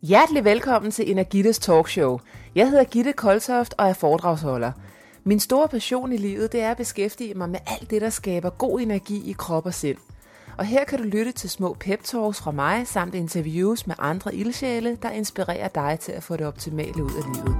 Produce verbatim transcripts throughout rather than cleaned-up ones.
Hjertelig velkommen til Energittes Talkshow. Jeg hedder Gitte Koltoft og er foredragsholder. Min store passion i livet, det er at beskæftige mig med alt det, der skaber god energi i krop og sind. Og her kan du lytte til små pep-talks fra mig, samt interviews med andre ildsjæle, der inspirerer dig til at få det optimale ud af livet.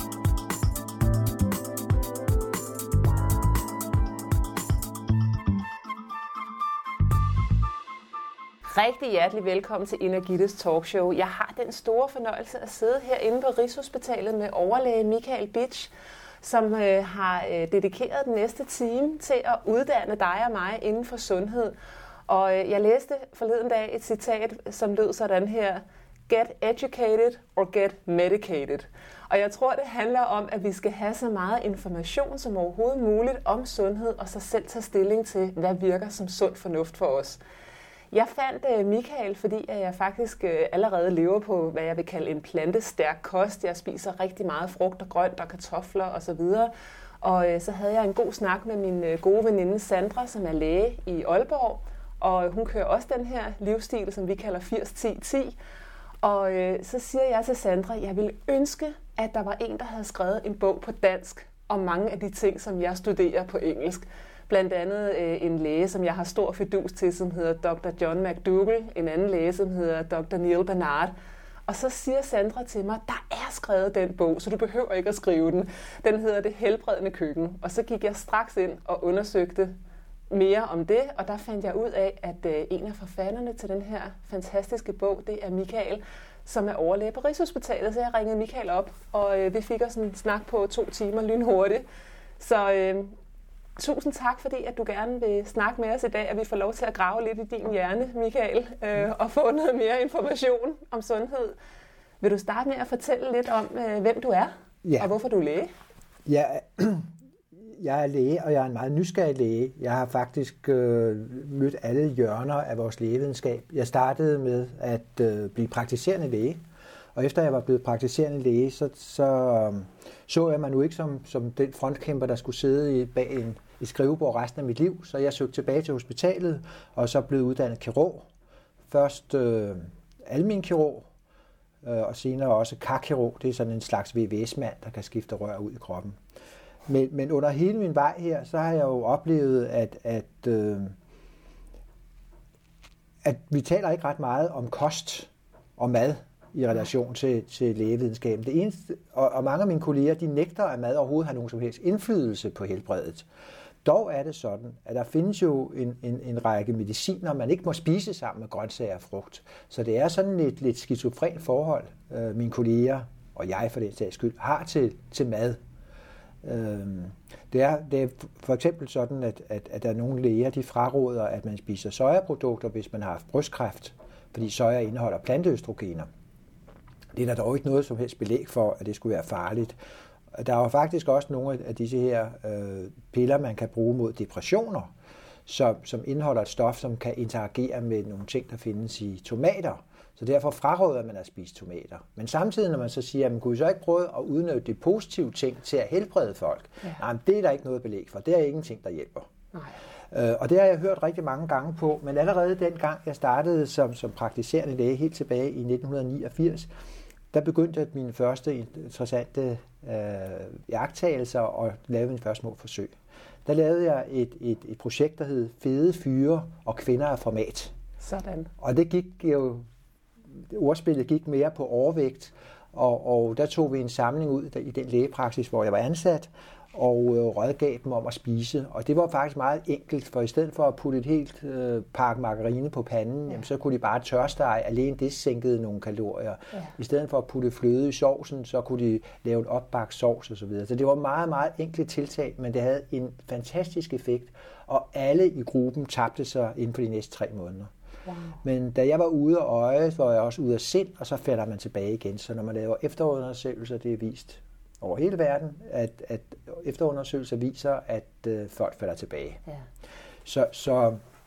Rigtig hjertelig velkommen til Energittes Talkshow. Jeg har den store fornøjelse at sidde herinde på Rigshospitalet med overlæge Michael Bitsch, som øh, har øh, dedikeret den næste time til at uddanne dig og mig inden for sundhed. Og øh, jeg læste forleden dag et citat, som lød sådan her: Get educated or get medicated. Og jeg tror, det handler om, at vi skal have så meget information som overhovedet muligt om sundhed, og så selv tage stilling til, hvad virker som sund fornuft for os. Jeg fandt Michael, fordi jeg faktisk allerede lever på, hvad jeg vil kalde en plantestærk kost. Jeg spiser rigtig meget frugt og grønt og kartofler osv. Og så havde jeg en god snak med min gode veninde Sandra, som er læge i Aalborg. Og hun kører også den her livsstil, som vi kalder firs ti ti. Og så siger jeg til Sandra, at jeg ville ønske, at der var en, der havde skrevet en bog på dansk om mange af de ting, som jeg studerer på engelsk. Blandt andet øh, en læge, som jeg har stor fidus til, som hedder doktor John McDougall. En anden læge, som hedder doktor Neil Barnard. Og så siger Sandra til mig, der er skrevet den bog, så du behøver ikke at skrive den. Den hedder Det Helbredende Køkken. Og så gik jeg straks ind og undersøgte mere om det. Og der fandt jeg ud af, at øh, en af forfatterne til den her fantastiske bog, det er Michael, som er overlæge på Rigshospitalet. Så jeg ringede Michael op, og øh, vi fik os en snak på to timer lynhurtigt. Så Øh, Tusind tak, fordi at du gerne vil snakke med os i dag, at vi får lov til at grave lidt i din hjerne, Michael, øh, og få noget mere information om sundhed. Vil du starte med at fortælle lidt om, øh, hvem du er, ja, og hvorfor du er læge? Ja, jeg er læge, og jeg er en meget nysgerrig læge. Jeg har faktisk øh, mødt alle hjørner af vores lægevidenskab. Jeg startede med at øh, blive praktiserende læge, og efter jeg var blevet praktiserende læge, så så, så jeg mig nu ikke som, som den frontkæmper, der skulle sidde i, bag en i skrivebord resten af mit liv, så jeg søgte tilbage til hospitalet, og så blev uddannet kirurg. Først øh, almenkirurg, øh, og senere også karkirurg. Det er sådan en slags V V S-mand, der kan skifte rør ud i kroppen. Men, men under hele min vej her, så har jeg jo oplevet, at, at, øh, at vi taler ikke ret meget om kost og mad i relation til, til lægevidenskaben. Det eneste, og, og mange af mine kolleger, de nægter, at mad overhovedet har nogen som helst indflydelse på helbredet. Dog er det sådan, at der findes jo en, en, en række mediciner, man ikke må spise sammen med grøntsager og frugt. Så det er sådan et lidt skizofren forhold, øh, mine kolleger, og jeg for den sags skyld, har til, til mad. Øh, det, er, det er for eksempel sådan, at, at, at der er nogle læger, de fraråder, at man spiser sojaprodukter, hvis man har haft brystkræft, fordi soja indeholder planteøstrogener. Det er der dog ikke noget som helst belæg for, at det skulle være farligt. Der er jo faktisk også nogle af disse her øh, piller, man kan bruge mod depressioner, som, som indeholder et stof, som kan interagere med nogle ting, der findes i tomater. Så derfor fraråder man at spise tomater. Men samtidig, når man så siger, at man kunne så ikke prøve at udnytte de positive ting til at helbrede folk, ja. Nej, men det er der ikke noget belæg for. Det er ingenting, der hjælper. Nej. Øh, og det har jeg hørt rigtig mange gange på, men allerede dengang jeg startede som, som praktiserende læge helt tilbage i nitten niogfirs, der begyndte jeg mine første interessante øh, iagttagelser og lavede mine første små forsøg. Der lavede jeg et, et, et projekt, der hed Fede fyre og kvinder af format. Sådan. Og det gik jo, ordspillet gik mere på overvægt, og, og der tog vi en samling ud der, i den lægepraksis, hvor jeg var ansat, og øh, rådgav dem om at spise. Og det var faktisk meget enkelt, for i stedet for at putte et helt øh, pakke margarine på panden, ja. Jamen, så kunne de bare tørstege. Alene det sænkede nogle kalorier. Ja. I stedet for at putte fløde i sovsen, så kunne de lave en opbagt sovs og så videre. Så det var meget, meget enkelt tiltag, men det havde en fantastisk effekt. Og alle i gruppen tabte sig inden for de næste tre måneder. Wow. Men da jeg var ude af øje, var jeg også ude af sind, og så falder man tilbage igen. Så når man laver efterundersøgelser, det er vist over hele verden, at, at efterundersøgelser viser, at øh, folk falder tilbage. Ja. Så, så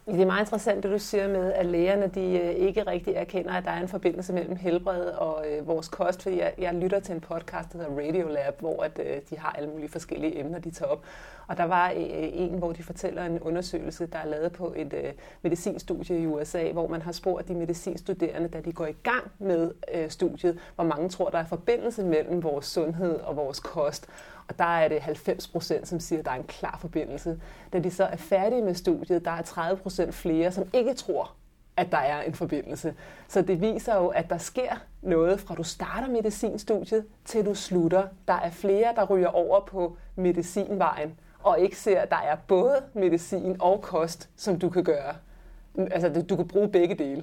Det er meget interessant, det du siger med, at lægerne de ikke rigtig erkender, at der er en forbindelse mellem helbred og øh, vores kost. Fordi jeg, jeg lytter til en podcast, der hedder Radiolab, hvor at, øh, de har alle mulige forskellige emner, de tager op. Og der var øh, en, hvor de fortæller en undersøgelse, der er lavet på et øh, medicinstudie i U S A, hvor man har spurgt de medicinstuderende, da de går i gang med øh, studiet, hvor mange tror, der er forbindelse mellem vores sundhed og vores kost. Og der er det halvfems procent, som siger, at der er en klar forbindelse. Da de så er færdige med studiet, der er tredive procent flere, som ikke tror, at der er en forbindelse. Så det viser jo, at der sker noget fra du starter medicinstudiet til du slutter. Der er flere, der ryger over på medicinvejen, og ikke ser, at der er både medicin og kost, som du kan gøre. Altså, du kan bruge begge dele.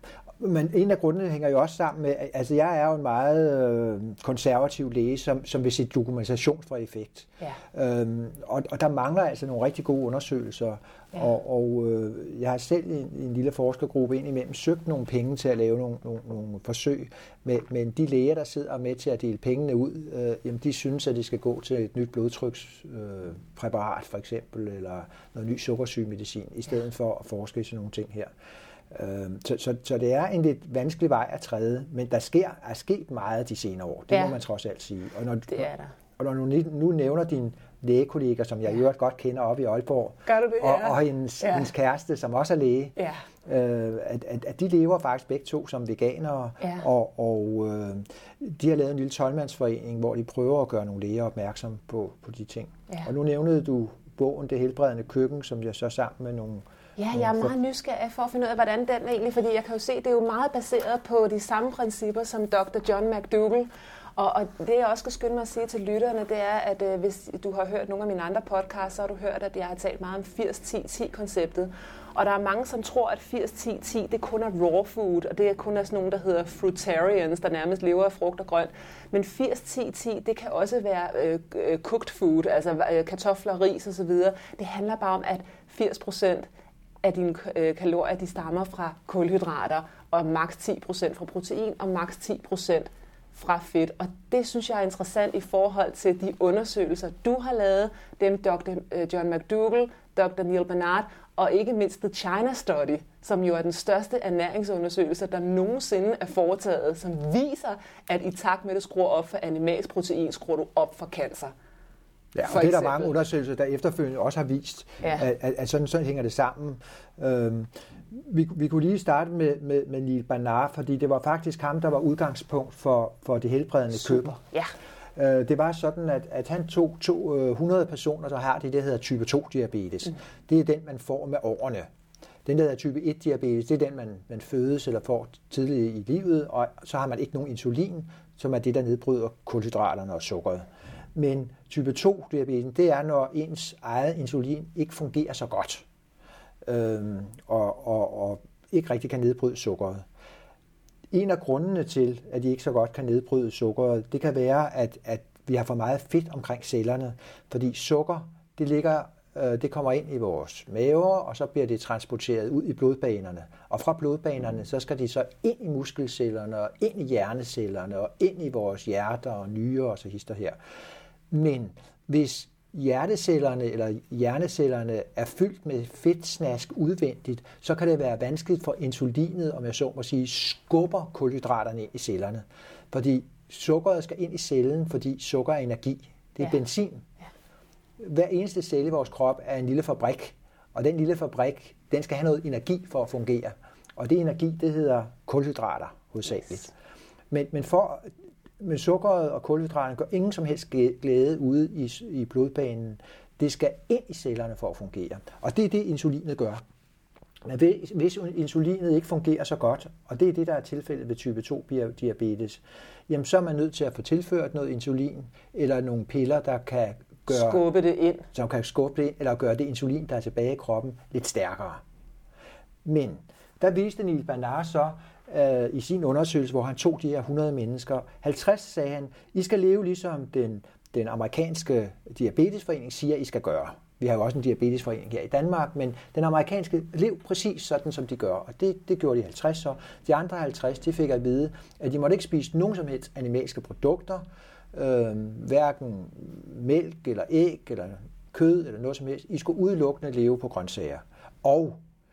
Men en af grundene hænger jo også sammen med, altså jeg er jo en meget øh, konservativ læge, som, som vil se dokumentation for effekt. Ja. Øhm, og, og der mangler altså nogle rigtig gode undersøgelser. Ja. Og, og øh, jeg har selv i en, en lille forskergruppe indimellem søgt nogle penge til at lave nogle, nogle, nogle forsøg. Men, men de læger, der sidder med til at dele pengene ud, øh, jamen de synes, at de skal gå til et nyt blodtrykspræparat øh, for eksempel, eller noget ny sukkersygmedicin, i stedet for at forske i sådan nogle ting her. Så, så, så det er en lidt vanskelig vej at træde, men der sker, er sket meget de senere år. Det ja. må man trods alt sige. Og når, det er der. Og når du nu nævner din lægekollega, som jeg i øvrigt godt kender op i Aalborg, Gør du det? og, Ja. og hendes, ja. hendes kæreste, som også er læge, ja. øh, at, at, at de lever faktisk begge to som veganere, ja. og, og øh, de har lavet en lille tolvmandsforening, hvor de prøver at gøre nogle læger opmærksom på, på de ting. Ja. Og nu nævnede du bogen Det helbredende køkken, som jeg så sammen med nogle... Ja, jeg er meget nysgerrig for at finde ud af, hvordan den egentlig, fordi jeg kan jo se, det er jo meget baseret på de samme principper som doktor John McDougall. Og, og det jeg også skal skynde mig at sige til lytterne, det er, at øh, hvis du har hørt nogle af mine andre podcasts, så har du hørt, at jeg har talt meget om firs ti ti konceptet. Og der er mange, som tror, at firs ti ti det kun er raw food, og det er kun er sådan nogle, der hedder fruitarians, der nærmest lever af frugt og grønt. Men firs ti ti, det kan også være øh, cooked food, altså øh, kartofler, ris osv. Det handler bare om, at firs procent af dine øh, kalorier, de stammer fra kulhydrater, og maks ti procent fra protein, og maks ti procent fra fedt. Og det synes jeg er interessant i forhold til de undersøgelser, du har lavet, dem doktor John McDougall, doktor Neal Barnard, og ikke mindst The China Study, som jo er den største ernæringsundersøgelse, der nogensinde er foretaget, som viser, at i takt med, at du skruer op for animalsk protein, skruer du op for cancer. Ja, og det er der mange undersøgelser, der efterfølgende også har vist, ja. at, at, at sådan, sådan hænger det sammen. Øhm, vi, vi kunne lige starte med, med, med Neal Barnard, fordi det var faktisk ham, der var udgangspunkt for, for det helbredende køkken. Ja. Øh, det var sådan, at, at han tog to, øh, hundrede personer, der har det, der hedder type to diabetes. Mm. Det er den, man får med årene. Den, der hedder type et diabetes, det er den, man, man fødes eller får tidligt i livet, og så har man ikke nogen insulin, som er det, der nedbryder kulhydraterne og sukkeret. Men type to diabetes, det er, når ens eget insulin ikke fungerer så godt, øhm, og, og, og ikke rigtig kan nedbryde sukkeret. En af grundene til, at de ikke så godt kan nedbryde sukkeret, det kan være, at, at vi har for meget fedt omkring cellerne, fordi sukker, det, ligger, øh, det kommer ind i vores maver, og så bliver det transporteret ud i blodbanerne. Og fra blodbanerne, så skal de så ind i muskelcellerne, og ind i hjernecellerne, og ind i vores hjerter og nyrer og så hister her. Men hvis hjertecellerne eller hjernecellerne er fyldt med fedtsnask udvendigt, så kan det være vanskeligt for insulinet, om jeg så må sige, skubber kulhydraterne ind i cellerne. Fordi sukkeret skal ind i cellen, fordi sukker er energi. Det er ja. benzin. Ja. Hver eneste celle i vores krop er en lille fabrik, og den lille fabrik, den skal have noget energi for at fungere. Og det energi, det hedder kulhydrater hovedsageligt. Yes. Men, men for Men sukkeret og kulhydraterne gør ingen som helst glæde ude i, i blodbanen. Det skal ind i cellerne for at fungere. Og det er det, insulinet gør. Men hvis insulinet ikke fungerer så godt, og det er det, der er tilfældet ved type to diabetes, jamen så er man nødt til at få tilført noget insulin, eller nogle piller, der kan gøre, skubbe det ind. Som kan skubbe det ind, eller gøre det insulin, der er tilbage i kroppen, lidt stærkere. Men der viste Neal Barnard så, i sin undersøgelse, hvor han tog de her hundrede mennesker. halvtreds sagde han, I skal leve ligesom den, den amerikanske diabetesforening siger, I skal gøre. Vi har jo også en diabetesforening her i Danmark, men den amerikanske lev præcis sådan, som de gør. Og det, det gjorde de halvtreds så. De andre halvtreds, de fik at vide, at de måtte ikke spise nogen som helst animalske produkter, øh, hverken mælk eller æg eller kød eller noget som helst. I skulle udelukkende leve på grøntsager. Og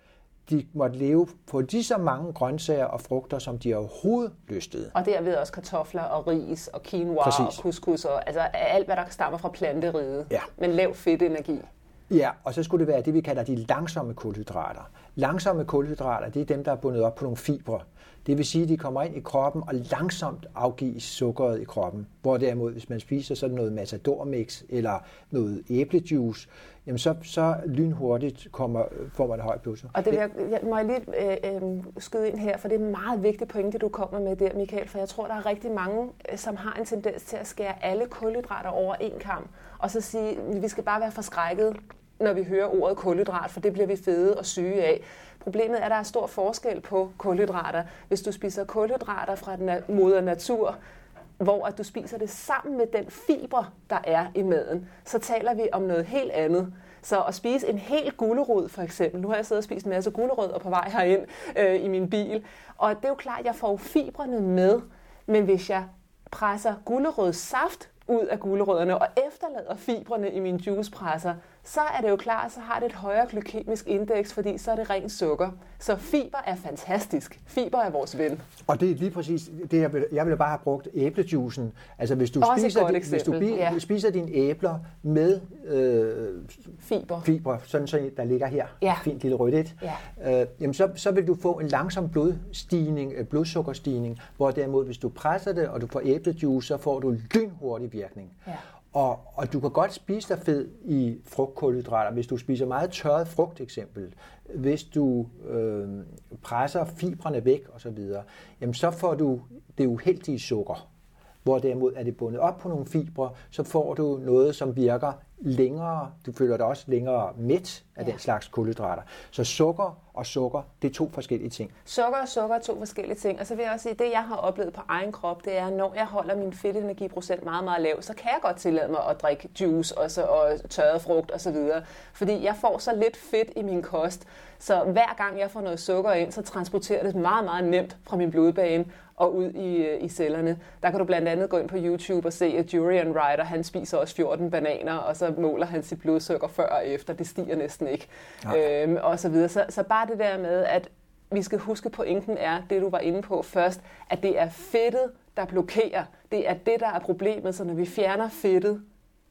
de måtte leve på lige så mange grøntsager og frugter, som de overhovedet lystede. Og derved også kartofler og ris og quinoa Præcis. og couscous og altså alt, hvad der stammer fra planteriget, ja. men lav fedtenergi. Ja, og så skulle det være det, vi kalder de langsomme kulhydrater. Langsomme kulhydrater, det er dem, der er bundet op på nogle fibre. Det vil sige, at de kommer ind i kroppen og langsomt afgives sukkeret i kroppen. Hvor derimod, hvis man spiser sådan noget matadormix eller noget æblejuice, jamen så, så lynhurtigt kommer, får man et højt blodsukker. Og det vil jeg, jeg, må jeg lige øh, øh, skyde ind her, for det er en meget vigtig pointe, du kommer med der, Michael, for jeg tror, der er rigtig mange, som har en tendens til at skære alle kulhydrater over en kam, og så sige, at vi skal bare være forskrækket, når vi hører ordet kulhydrat, for det bliver vi fede og syge af. Problemet er, at der er stor forskel på kulhydrater. Hvis du spiser kulhydrater fra den moder natur, hvor at du spiser det sammen med den fiber, der er i maden, så taler vi om noget helt andet. Så at spise en hel gulerod for eksempel, nu har jeg siddet og spist en masse gulerødder på vej herind øh, i min bil, og det er jo klart, at jeg får fibrene med, men hvis jeg presser gulerødssaft ud af gulerødderne og efterlader fibrene i min juicepresser, så er det jo klart, så har det et højere glykemisk indeks, fordi så er det rent sukker. Så fiber er fantastisk. Fiber er vores ven. Og det er lige præcis det, jeg vil, jeg ville bare have brugt æblejuicen. Altså hvis du, Også spiser, din, hvis du bi, ja. spiser dine æbler med øh, fiber, fiber, sådan så der ligger her, ja. fint lille rødt et, ja. øh, jamen så, så vil du få en langsom blodstigning, blodsukkerstigning, hvor derimod hvis du presser det, og du får æblejuice, så får du lynhurtig virkning. Ja. Og, og du kan godt spise dig fed i frugtkulhydrater, hvis du spiser meget tørret frugt eksempel, hvis du øh, presser fibrene væk osv., jamen så får du det uheldige sukker, hvor derimod er det bundet op på nogle fibre, så får du noget, som virker længere, du føler dig også længere mæt af ja. den slags kulhydrater. Så sukker og sukker, det er to forskellige ting. Sukker og sukker er to forskellige ting, og så vil jeg også sige, at det jeg har oplevet på egen krop, det er, når jeg holder min fedtenergiprocent meget, meget lav, så kan jeg godt tillade mig at drikke juice og, så, og tørret frugt osv., fordi jeg får så lidt fedt i min kost, så hver gang jeg får noget sukker ind, så transporterer det meget, meget nemt fra min blodbane og ud i, i cellerne. Der kan du blandt andet gå ind på YouTube og se, at Durian Rider, han spiser også fjorten bananer, og så måler han sit blodsukker før og efter. Det stiger næsten ikke. Øhm, og så videre. Så, så bare det der med, at vi skal huske, pointen er, det du var inde på først, at det er fedtet, der blokerer. Det er det, der er problemet. Så når vi fjerner fedtet,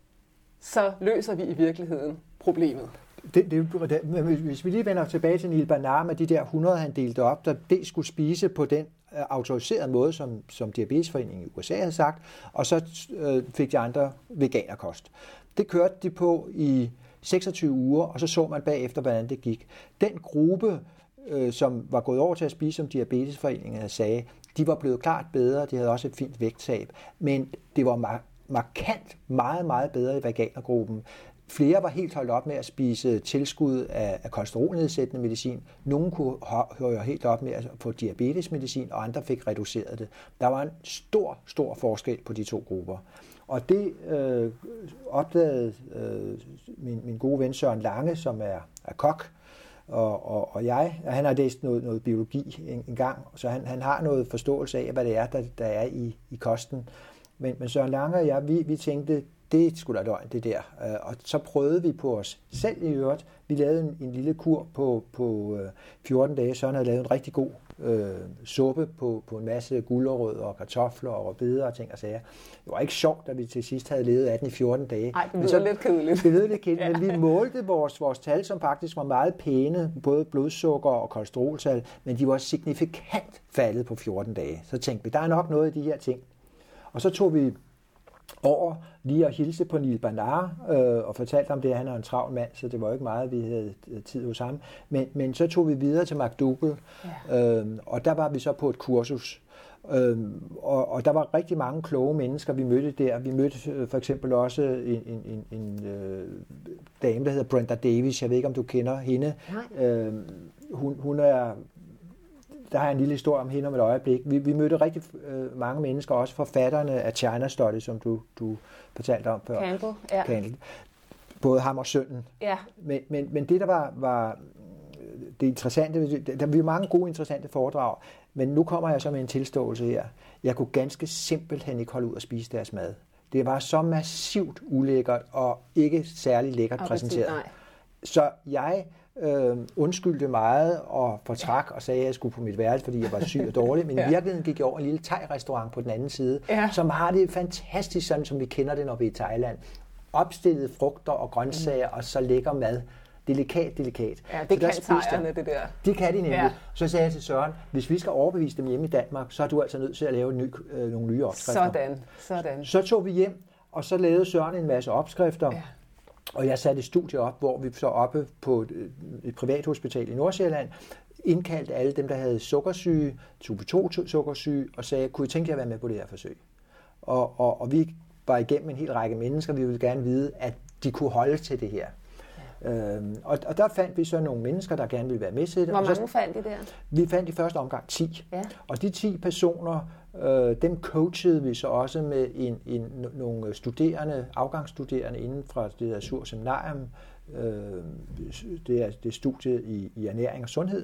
så løser vi i virkeligheden problemet. Det, det, det, hvis vi lige vender tilbage til Neal Barnard med de der hundrede, han delte op, der det skulle spise på den autoriserede måde, som, som Diabetesforeningen i U S A havde sagt, og så øh, fik de andre veganerkost. Det kørte de på i seksogtyve uger, og så så man bagefter, hvordan det gik. Den gruppe, øh, som var gået over til at spise, som Diabetesforeningen sagde, de var blevet klart bedre, de havde også et fint vægttab, men det var mar- markant meget, meget bedre i veganergruppen. Flere var helt holdt op med at spise tilskud af, af kolesterolnedsættende medicin. Nogle kunne høre helt op med at få diabetesmedicin, og andre fik reduceret det. Der var en stor, stor forskel på de to grupper. Og det øh, opdagede øh, min, min gode ven Søren Lange, som er, er kok, og, og, og jeg. Han har læst noget, noget biologi en, en gang, så han, han har noget forståelse af, hvad det er, der, der er i, i kosten. Men, men Søren Lange og jeg, vi, vi tænkte, det skulle da løgn, det der. Og så prøvede vi på os selv i øvrigt. Vi lavede en, en lille kur på, på fjorten dage. Søren havde lavet en rigtig god øh, suppe på, på en masse gulerødder og kartofler og rødbeder og ting og sager. Det var ikke sjovt, da vi til sidst havde levet af den i fjorten dage. Nej, det lyder lidt kedeligt. Det lyder lidt kedeligt, ja. Men vi målte vores, vores tal, som faktisk var meget pæne, både blodsukker og kolesteroltal, men de var signifikant faldet på fjorten dage. Så tænkte vi, der er nok noget i de her ting. Og så tog vi over lige at hilse på Neal Barnard øh, og fortalte om det, han er en travl mand, så det var ikke meget, vi havde tid hos ham. Men, men så tog vi videre til McDougall, ja. øh, og der var vi så på et kursus. Øh, og, og der var rigtig mange kloge mennesker, vi mødte der. Vi mødte øh, for eksempel også en, en, en, en øh, dame, der hedder Brenda Davis. Jeg ved ikke, om du kender hende. Øh, hun, hun er... Der har jeg en lille historie om hende om et øjeblik. Vi, vi mødte rigtig øh, mange mennesker, også forfatterne af China Study, som du, du fortalte om før. Campbell, ja. Campbell. Både ham og sønnen. Ja. Men, men, men det, der var, var det interessante, der var mange gode, interessante foredrag, men nu kommer jeg så med en tilståelse her. Jeg kunne ganske simpelthen ikke holde ud at spise deres mad. Det var så massivt ulækkert og ikke særlig lækkert Appetit, præsenteret. Nej. Så jeg øh, undskyldte meget og fortrak og sagde, at jeg skulle på mit værelse, fordi jeg var syg og dårlig. Men ja. i virkeligheden gik jeg over en lille thai-restaurant på den anden side, ja. som har det fantastisk, sådan som vi kender det, når vi er i Thailand. Opstillede frugter og grøntsager, mm. og så lækker mad. Delikat, delikat. Ja, det kan thaierne, det der. Det kan de nemlig. Ja. Så sagde jeg til Søren, hvis vi skal overbevise dem hjemme i Danmark, så er du altså nødt til at lave ny, øh, nogle nye opskrifter. Sådan, sådan. Så tog vi hjem, og så lavede Søren en masse opskrifter. Ja. Og jeg satte et studie op, hvor vi så oppe på et, et privathospital i Nordsjælland, indkaldte alle dem, der havde sukkersyge, type to sukkersyge, og sagde, kunne I tænke jer at være med på det her forsøg? Og, og, og vi var igennem en hel række mennesker, vi ville gerne vide, at de kunne holde til det her. Ja. Øhm, og, og der fandt vi så nogle mennesker, der gerne ville være med til det. Hvor mange så, fandt I der? Vi fandt i første omgang ti. Ja. Og de ti personer, øh, dem coachede vi så også med en, en, nogle studerende, afgangsstuderende inden fra det der Sur Seminarium. Øh, det er det studiet i, i ernæring og sundhed.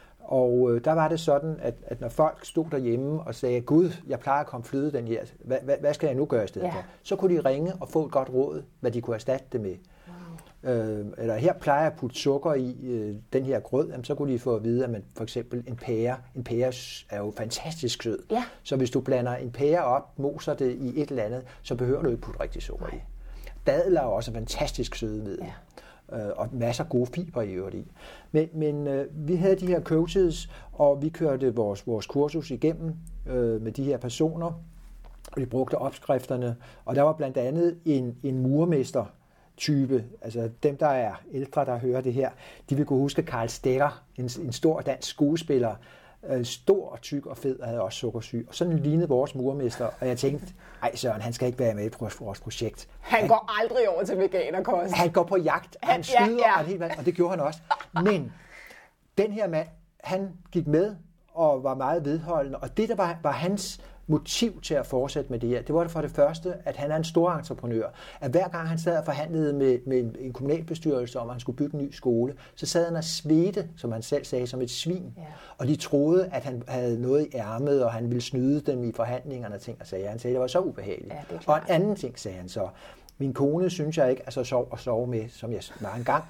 Og øh, der var det sådan, at, at når folk stod derhjemme og sagde, Gud, jeg plejer at komme fløde den her, hvad, hvad, hvad skal jeg nu gøre i stedet ja. for? Så kunne de ringe og få et godt råd, hvad de kunne erstatte det med. Wow. Øh, eller her plejer jeg at putte sukker i øh, den her grød, jamen, så kunne de få at vide, at man for eksempel en pære, en pære er jo fantastisk sød. Ja. Så hvis du blander en pære op, moser det i et eller andet, så behøver du ikke putte rigtig sukker i. Dadler er også fantastisk sødemiddel. Ja. Og masser af gode fiber i øvrigt i. Men, men øh, vi havde de her coaches, og vi kørte vores, vores kursus igennem øh, med de her personer, og vi brugte opskrifterne, og der var blandt andet en, en murmester-type, altså dem, der er ældre, der hører det her, de vil kunne huske Karl Stegger, en, en stor dansk skuespiller, øh, stor, tyk og fed, og havde også sukkersyg, og sådan lignede vores murmester, og jeg tænkte, ej Søren, han skal ikke være med på vores projekt. Han, han går aldrig over til veganerkost. Han går på jagt, han, han skyder, ja, ja. Og, helt, og det gjorde han også. Men den her mand, han gik med og var meget vedholdende, og det, der var, var hans motiv til at fortsætte med det her, det var det for det første, at han er en stor entreprenør. At hver gang han sad og forhandlede med, med en, en kommunalbestyrelse om, at han skulle bygge en ny skole, så sad han og svedte, som han selv sagde, som et svin. Ja. Og de troede, at han havde noget i ærmet, og han ville snyde dem i forhandlingerne og ting og sager. Han sagde, det var så ubehageligt. Ja, og en anden ting, sagde han så, min kone synes jeg ikke er så sjov at sove med, som jeg var engang.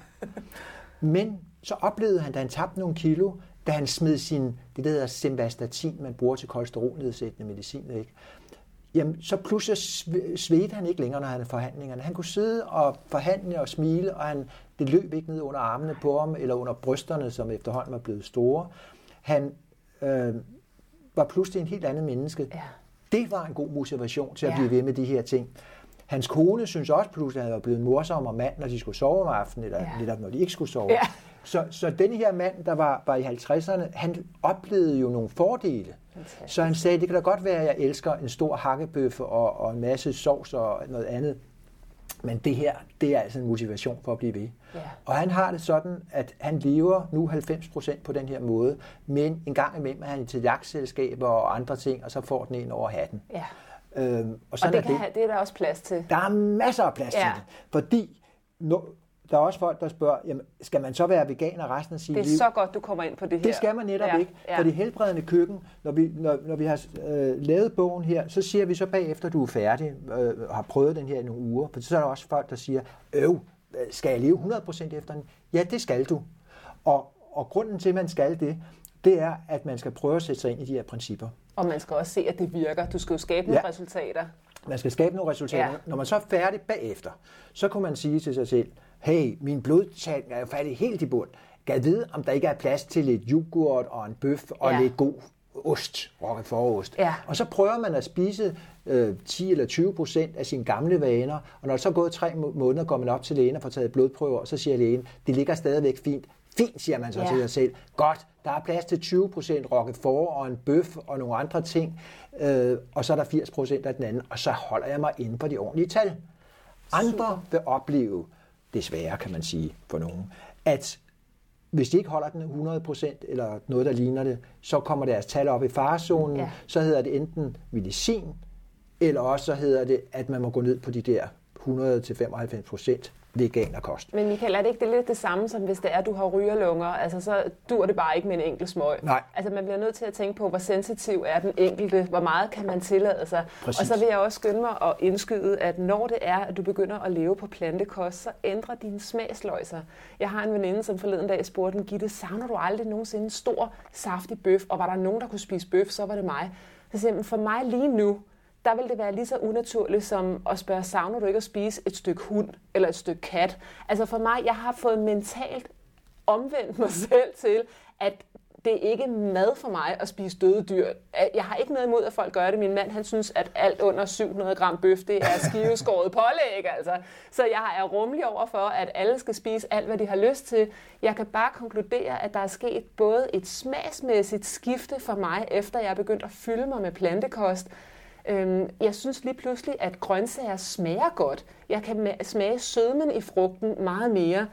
Men så oplevede han, da han tabte nogle kilo, da han smed sin, det der hedder simvastatin, man bruger til kolesterolnedsættende medicin, ikke? Jamen, så pludselig svedte han ikke længere, når han havde forhandlingerne. Han kunne sidde og forhandle og smile, og han, det løb ikke ned under armene på ham, eller under brysterne, som efterhånden var blevet store. Han øh, var pludselig en helt anden menneske. Ja. Det var en god motivation til at ja. blive ved med de her ting. Hans kone synes også pludselig, at han var blevet en morsom mand, når de skulle sove om aftenen, eller ja. netop når de ikke skulle sove. Ja. Så, så denne her mand, der var, var i halvtredserne, han oplevede jo nogle fordele. Fantastisk. Så han sagde, det kan da godt være, at jeg elsker en stor hakkebøf og, og en masse sovs og noget andet. Men det her, det er altså en motivation for at blive ved. Ja. Og han har det sådan, at han lever nu halvfems procent på den her måde, men en gang imellem er han til jagtselskaber og andre ting, og så får den en over hatten. Ja. Øhm, og sådan og det, er kan det. Have, det er der også plads til. Der er masser af plads ja. til det. Fordi no, der er også folk, der spørger, jamen, skal man så være veganer resten af sit liv? Det er liv? Så godt, du kommer ind på det her. Det skal man netop ja. ikke. Ja. For det helbredende køkken, når vi, når, når vi har øh, lavet bogen her, så siger vi så bagefter, at du er færdig øh, og har prøvet den her i nogle uger. For så er der også folk, der siger, øv, skal jeg leve hundrede procent efter den? Ja, det skal du. Og, og grunden til, at man skal det, det er, at man skal prøve at sætte sig ind i de her principper. Og man skal også se, at det virker. Du skal jo skabe nogle ja. resultater. Man skal skabe nogle resultater. Ja. Når man så er færdig bagefter, så kunne man sige til sig selv, hey, min blodtag er jo færdig helt i bund. Kan jeg vide, om der ikke er plads til lidt yoghurt og en bøf og ja. lidt god ost, roquefort-ost. Ja. Og så prøver man at spise øh, ti eller tyve procent af sine gamle vaner, og når det så er gået tre måneder, går man op til lægen og får taget blodprøver, og så siger lægen, det ligger stadigvæk fint. Fint, siger man så ja. til sig selv. Godt, der er plads til tyve procent roquefort og en bøf og nogle andre ting, øh, og så er der firs procent af den anden, og så holder jeg mig inde på de ordentlige tal. Andre Super. vil opleve, desværre kan man sige for nogen, at hvis de ikke holder den hundrede procent eller noget, der ligner det, så kommer deres tal op i farezonen, ja. så hedder det enten medicin, eller også så hedder det, at man må gå ned på de der hundrede til femoghalvfems procent veganerkost. Men Michael, er det ikke det lidt det samme, som hvis det er, at du har rygerlunger? Altså, så dur det bare ikke med en enkelt smøg. Nej. Altså, man bliver nødt til at tænke på, hvor sensitiv er den enkelte, hvor meget kan man tillade sig. Præcis. Og så vil jeg også skynde mig at indskyde, at når det er, at du begynder at leve på plantekost, så ændrer dine smagsløg sig. Jeg har en veninde, som forleden dag spurgte den, Gitte, savner du aldrig nogensinde en stor, saftig bøf? Og var der nogen, der kunne spise bøf, så var det mig. Så siger jeg, for mig lige nu, der vil det være lige så unaturligt som at spørge, savner du ikke at spise et stykke hund eller et stykke kat? Altså for mig, jeg har fået mentalt omvendt mig selv til, at det er ikke mad for mig at spise døde dyr. Jeg har ikke noget imod, at folk gør det. Min mand, han synes, at alt under syv hundrede gram bøf, det er skiveskåret pålæg, altså. Så jeg er rummelig over for, at alle skal spise alt, hvad de har lyst til. Jeg kan bare konkludere, at der er sket både et smagsmæssigt skifte for mig, efter jeg er begyndt at fylde mig med plantekost. Jeg synes lige pludselig, at grøntsager smager godt. Jeg kan smage sødmen i frugten meget mere.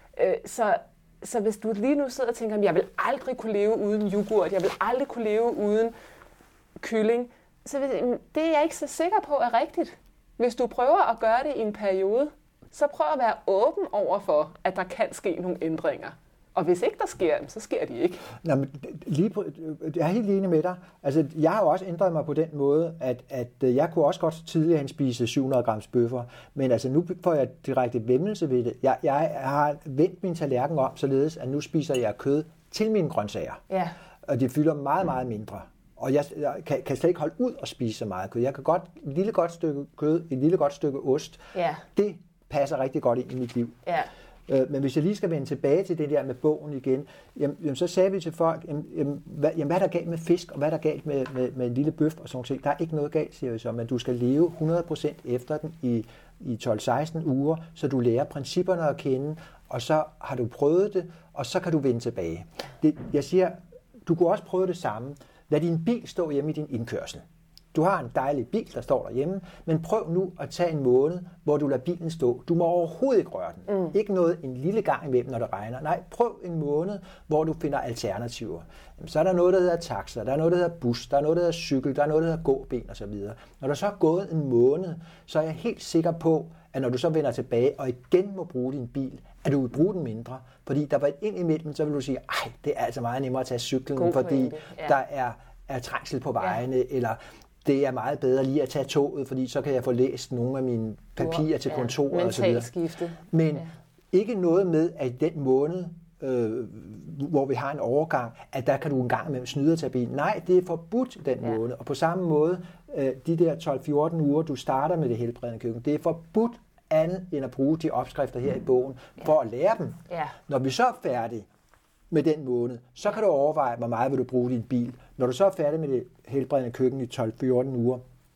Så, så hvis du lige nu sidder og tænker, at jeg vil aldrig kunne leve uden yoghurt, jeg vil aldrig kunne leve uden kylling, så det er jeg ikke så sikker på er rigtigt. Hvis du prøver at gøre det i en periode, så prøv at være åben over for, at der kan ske nogle ændringer. Og hvis ikke der sker, så sker de ikke. Nå, men lige på, jeg er helt enig med dig. Altså, jeg har jo også ændret mig på den måde, at, at jeg kunne også godt tidligere hen spise syv hundrede grams bøffer, men altså nu får jeg direkte væmmelse ved det. Jeg, jeg har vendt min tallerken om, således at nu spiser jeg kød til mine grøntsager. Ja. Og det fylder meget, meget mindre. Og jeg, jeg kan, kan slet ikke holde ud og spise så meget kød. Jeg kan godt, et lille godt stykke kød, et lille godt stykke ost, ja. Det passer rigtig godt ind i mit liv. Ja. Men hvis jeg lige skal vende tilbage til det der med bogen igen, jamen, jamen, så sagde vi til folk, jamen, jamen, hvad, jamen, hvad er der galt med fisk, og hvad er der galt med, med, med en lille bøf og sådan noget. Der er ikke noget galt, siger vi så, men du skal leve hundrede procent efter den i, i tolv seksten uger, så du lærer principperne at kende, og så har du prøvet det, og så kan du vende tilbage. Det, jeg siger, du kunne også prøve det samme. Lad din bil stå hjemme i din indkørsel. Du har en dejlig bil, der står derhjemme, men prøv nu at tage en måned, hvor du lader bilen stå. Du må overhovedet ikke røre den. Mm. Ikke noget en lille gang imellem, når det regner. Nej, prøv en måned, hvor du finder alternativer. Jamen, så er der noget, der hedder taxa, der er noget, der hedder bus, der er noget, der hedder cykel, der er noget, der hedder gåben osv. Når der så er gået en måned, så er jeg helt sikker på, at når du så vender tilbage og igen må bruge din bil, at du vil bruge den mindre. Fordi der var et ind imellem, så vil du sige, ej, det er altså meget nemmere at tage cyklen, God fordi ja. der er, er trængsel på vejene, ja. eller det er meget bedre lige at tage toget, fordi så kan jeg få læst nogle af mine papirer til kontoret ja, og så videre. Skifte. Men ja. ikke noget med, at den måned, øh, hvor vi har en overgang, at der kan du en gang imellem snyde at tage bilen. Nej, det er forbudt den ja. måned. Og på samme måde, øh, de der tolv fjorten uger, du starter med det helbredende køkken, det er forbudt andet end at bruge de opskrifter her i bogen, ja. for at lære dem. Ja. Når vi så er færdige med den måned, så kan du overveje, hvor meget vil du bruge din bil. Når du så er færdig med det helbredende køkken i tolv fjorten uger,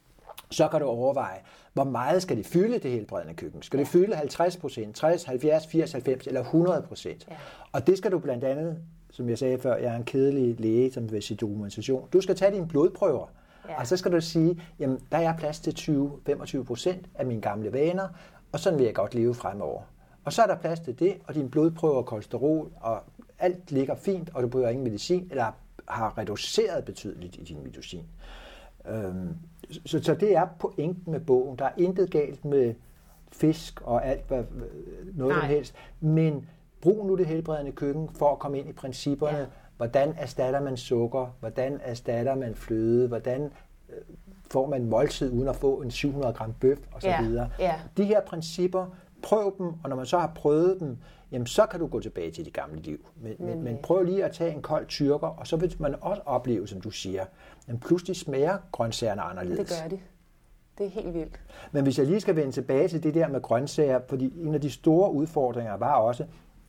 så kan du overveje, hvor meget skal det fylde, det helbredende køkken. Skal det fylde halvtreds procent, tres, halvfjerds, firs, halvfems eller hundrede procent? Ja. Og det skal du blandt andet, som jeg sagde før, jeg er en kedelig læge, som vil sige dokumentation. Du skal tage dine blodprøver, ja. og så skal du sige, jamen der er plads til tyve til femogtyve procent af mine gamle vaner, og sådan vil jeg godt leve fremover. Og så er der plads til det, og dine blodprøver, kolesterol og alt ligger fint, og du bruger ingen medicin, eller har reduceret betydeligt i din medicin. Øhm, så, så det er pointen med bogen. Der er intet galt med fisk og alt, hvad, noget som helst. Men brug nu det helbredende køkken for at komme ind i principperne. Ja. Hvordan erstatter man sukker? Hvordan erstatter man fløde? Hvordan øh, får man måltid uden at få en syv hundrede gram bøf? Og så ja. videre. Ja. De her principper, prøv dem, og når man så har prøvet dem, jamen så kan du gå tilbage til de gamle liv. Men, men, men prøv lige at tage en kold tyrker, og så vil man også opleve, som du siger, at pludselig smager grøntsagerne anderledes. Det gør de. Det er helt vildt. Men hvis jeg lige skal vende tilbage til det der med grøntsager, fordi en af de store udfordringer var også,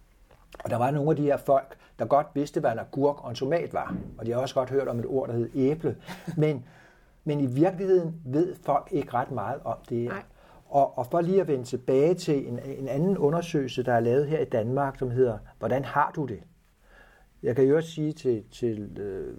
og der var nogle af de her folk, der godt vidste, hvad en agurk og en tomat var, og de har også godt hørt om et ord, der hed æble, men, men i virkeligheden ved folk ikke ret meget om det her. Og, og for lige at vende tilbage til en, en anden undersøgelse, der er lavet her i Danmark, som hedder, hvordan har du det? Jeg kan jo også sige til, til øh,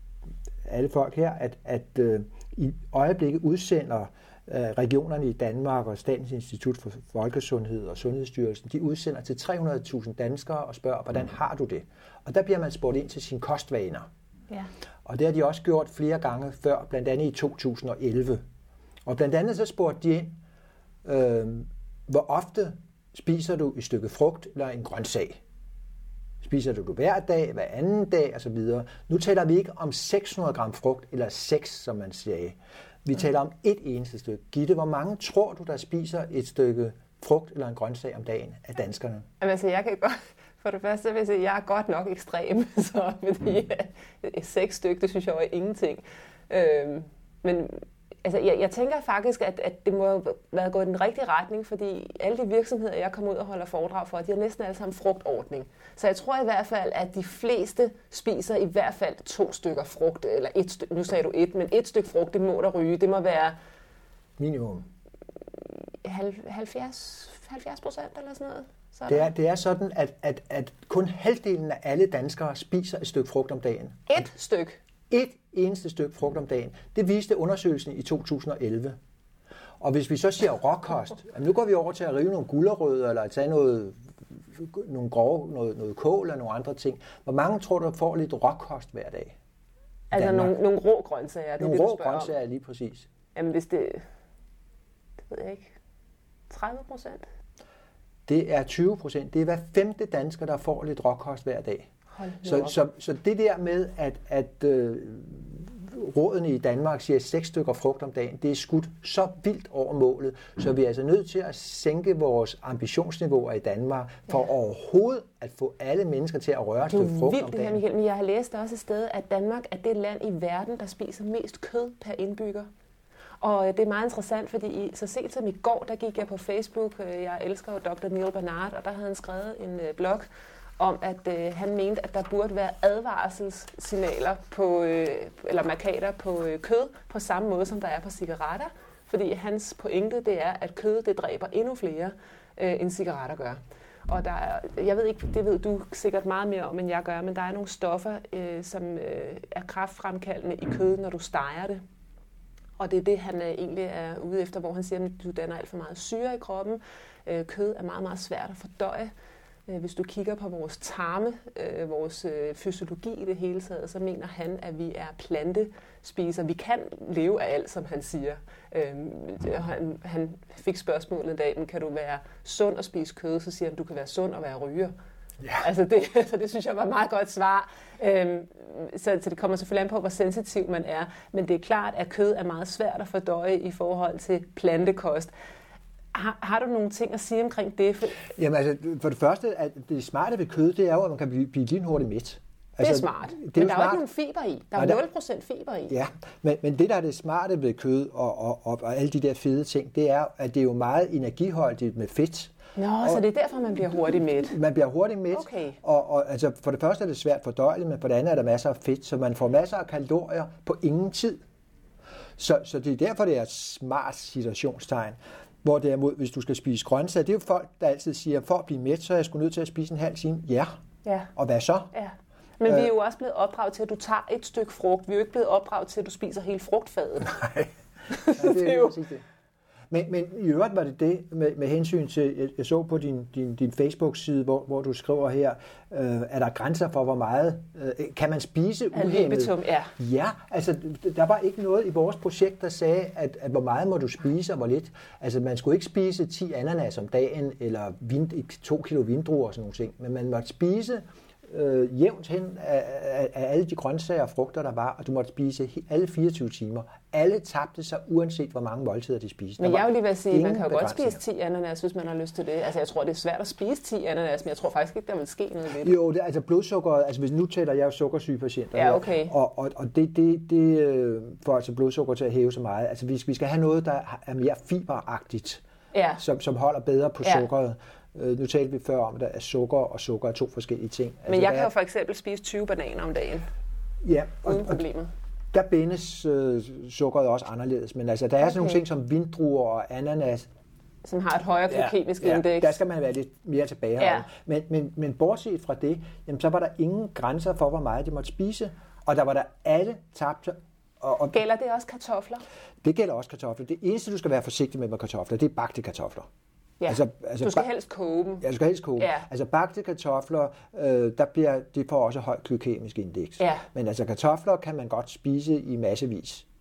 alle folk her, at, at øh, i øjeblikket udsender øh, regionerne i Danmark og Statens Institut for Folkesundhed og Sundhedsstyrelsen, de udsender til tre hundrede tusind danskere og spørger, hvordan har du det? Og der bliver man spurgt ind til sine kostvaner. Ja. Og det har de også gjort flere gange før, blandt andet i to tusind og elleve. Og blandt andet så spurgte de ind, Øh, hvor ofte spiser du et stykke frugt eller en grøntsag? Spiser du det hver dag, hver anden dag osv.? Nu taler vi ikke om seks hundrede gram frugt eller seks, som man siger. Vi taler om et eneste stykke. Gitte, hvor mange tror du, der spiser et stykke frugt eller en grøntsag om dagen af danskerne? Jamen, altså, jeg kan godt, for det første vil jeg sige, at jeg er godt nok ekstrem, så fordi mm. seks stykker, det synes jeg jo er ingenting. Øhm, men altså, jeg, jeg tænker faktisk, at, at det må have været gået i den rigtige retning, fordi alle de virksomheder, jeg kommer ud og holder foredrag for, de har næsten alle sammen frugtordning. Så jeg tror i hvert fald, at de fleste spiser i hvert fald to stykker frugt, eller et stykke, nu sagde du et, men et stykke frugt, det må der ryge. Det må være minimum halvfjerds procent eller sådan noget. Sådan. Det er, det er sådan, at, at, at kun halvdelen af alle danskere spiser et stykke frugt om dagen. Et stykke? Et eneste stykke frugt om dagen. Det viste undersøgelsen i to tusind og elleve. Og hvis vi så siger råkost, nu går vi over til at rive nogle gulerødder, eller at tage noget, nogle grove, noget, noget kål eller nogle andre ting. Hvor mange tror du får lidt råkost hver dag? Altså nogle, nogle rå grøntsager, det er nogle det, rå grøntsager, lige præcis. Jamen hvis det, det ved jeg ikke, tredive procent? Det er tyve procent. Det er hver femte dansker, der får lidt råkost hver dag. Så, så, så det der med, at, at øh, rådene i Danmark siger seks stykker frugt om dagen, det er skudt så vildt over målet, så vi er altså nødt til at sænke vores ambitionsniveauer i Danmark, for ja. overhovedet at få alle mennesker til at røre et stykke frugt om dagen. Det er vildt, det her, men jeg har læst også et sted, at Danmark er det land i verden, der spiser mest kød per indbygger. Og det er meget interessant, fordi så sent som i går, der gik jeg på Facebook, jeg elsker jo doktor Neil Barnard, og der havde han skrevet en blog om, at øh, han mente, at der burde være advarselssignaler på, øh, eller markader på øh, kød, på samme måde som der er på cigaretter. Fordi hans pointe, det er, at kød, det dræber endnu flere, øh, end cigaretter gør. Og der er, jeg ved ikke, det ved du sikkert meget mere om, end jeg gør, men der er nogle stoffer, øh, som øh, er kræftfremkaldende i kød, når du steger det. Og det er det, han øh, egentlig er ude efter, hvor han siger, at du danner alt for meget syre i kroppen. Øh, kød er meget, meget svært at fordøje. Hvis du kigger på vores tarme, øh, vores øh, fysiologi i det hele taget, så mener han, at vi er plantespiser. Vi kan leve af alt, som han siger. Øhm, han, han fik spørgsmålet en dag, men kan du være sund og spise kød? Så siger han, du kan være sund og være ryger. Ja. Altså det, så det synes jeg var et meget godt svar. Øhm, så, så det kommer selvfølgelig an på, hvor sensitiv man er. Men det er klart, at kød er meget svært at fordøje i forhold til plantekost. Har, har du nogle ting at sige omkring det? For... Jamen altså, for det første, at det smarte ved kød, det er jo, at man kan blive, blive lynhurtigt mæt. Altså, det er smart. Det er men der smart. Er jo ikke nogen fiber i. Der er Nej, nul procent fiber i. Ja, men, men det, der er det smarte ved kød og, og, og, og alle de der fede ting, det er, at det er jo meget energiholdigt med fedt. Nå, og så det er derfor, man bliver hurtigt mæt? Man bliver hurtigt mæt. Okay. Og, og altså, for det første er det svært fordøjeligt, men for det andet er der masser af fedt, så man får masser af kalorier på ingen tid. Så, så det er derfor, det er et smart situationstegn. Hvor derimod, hvis du skal spise grøntsager, det er jo folk, der altid siger, for at blive mæt, så er jeg sgu nødt til at spise en halv time. Ja. ja. Og hvad så? Ja. Men vi er jo også blevet opdraget til, at du tager et stykke frugt. Vi er jo ikke blevet opdraget til, at du spiser hele frugtfadet. Nej, ja, det er jo det. Men, men i øvrigt var det det med, med hensyn til, jeg, jeg så på din, din, din Facebook-side, hvor, hvor du skriver her, øh, er der grænser for, hvor meget øh, kan man spise uhæmmet? Ja. ja, altså der var ikke noget i vores projekt, der sagde, at, at hvor meget må du spise og hvor lidt. Altså man skulle ikke spise ti ananas om dagen, eller vind, to kilo vindruer og sådan nogle ting, men man måtte spise øh, jævnt hen af, af, af alle de grøntsager og frugter, der var, og du måtte spise alle fireogtyve timer. Alle tabte sig, uanset hvor mange måltider de spiste. Men jeg vil lige vil sige, at man kan jo godt spise ti ananas, hvis man har lyst til det. Altså jeg tror, det er svært at spise ti ananas, men jeg tror faktisk ikke, der vil ske noget ved det. Jo, det, altså blodsukkeret, altså hvis nu tæller jeg jo sukkersyge patienter, ja, okay. her, og, og, og det, det, det får altså blodsukker til at hæve så meget. Altså vi, vi skal have noget, der er mere fiberagtigt, ja. som, som holder bedre på ja. sukkeret. Nu talte vi før om, at sukker og sukker er to forskellige ting. Men altså, jeg kan er... jo for eksempel spise tyve bananer om dagen. Ja. Og, uden problemer. Der bindes øh, sukkeret også anderledes, men altså, der er okay. sådan nogle ting som vindruer og ananas, som har et højere glykemisk ja, indeks. Ja, der skal man være lidt mere tilbageholdt. Ja. Men, men, men bortset fra det, jamen, så var der ingen grænser for, hvor meget de måtte spise, og der var der alle tabte. Og, og gælder det også kartofler? Det gælder også kartofler. Det eneste, du skal være forsigtig med med kartofler, det er bagte kartofler. Ja, altså, altså, du skal helst koge dem. Ja, du skal helst koge dem. Ja. Altså bagte kartofler, øh, der bliver, de får også højt glykemisk indeks. Ja. Men altså kartofler kan man godt spise i massevis.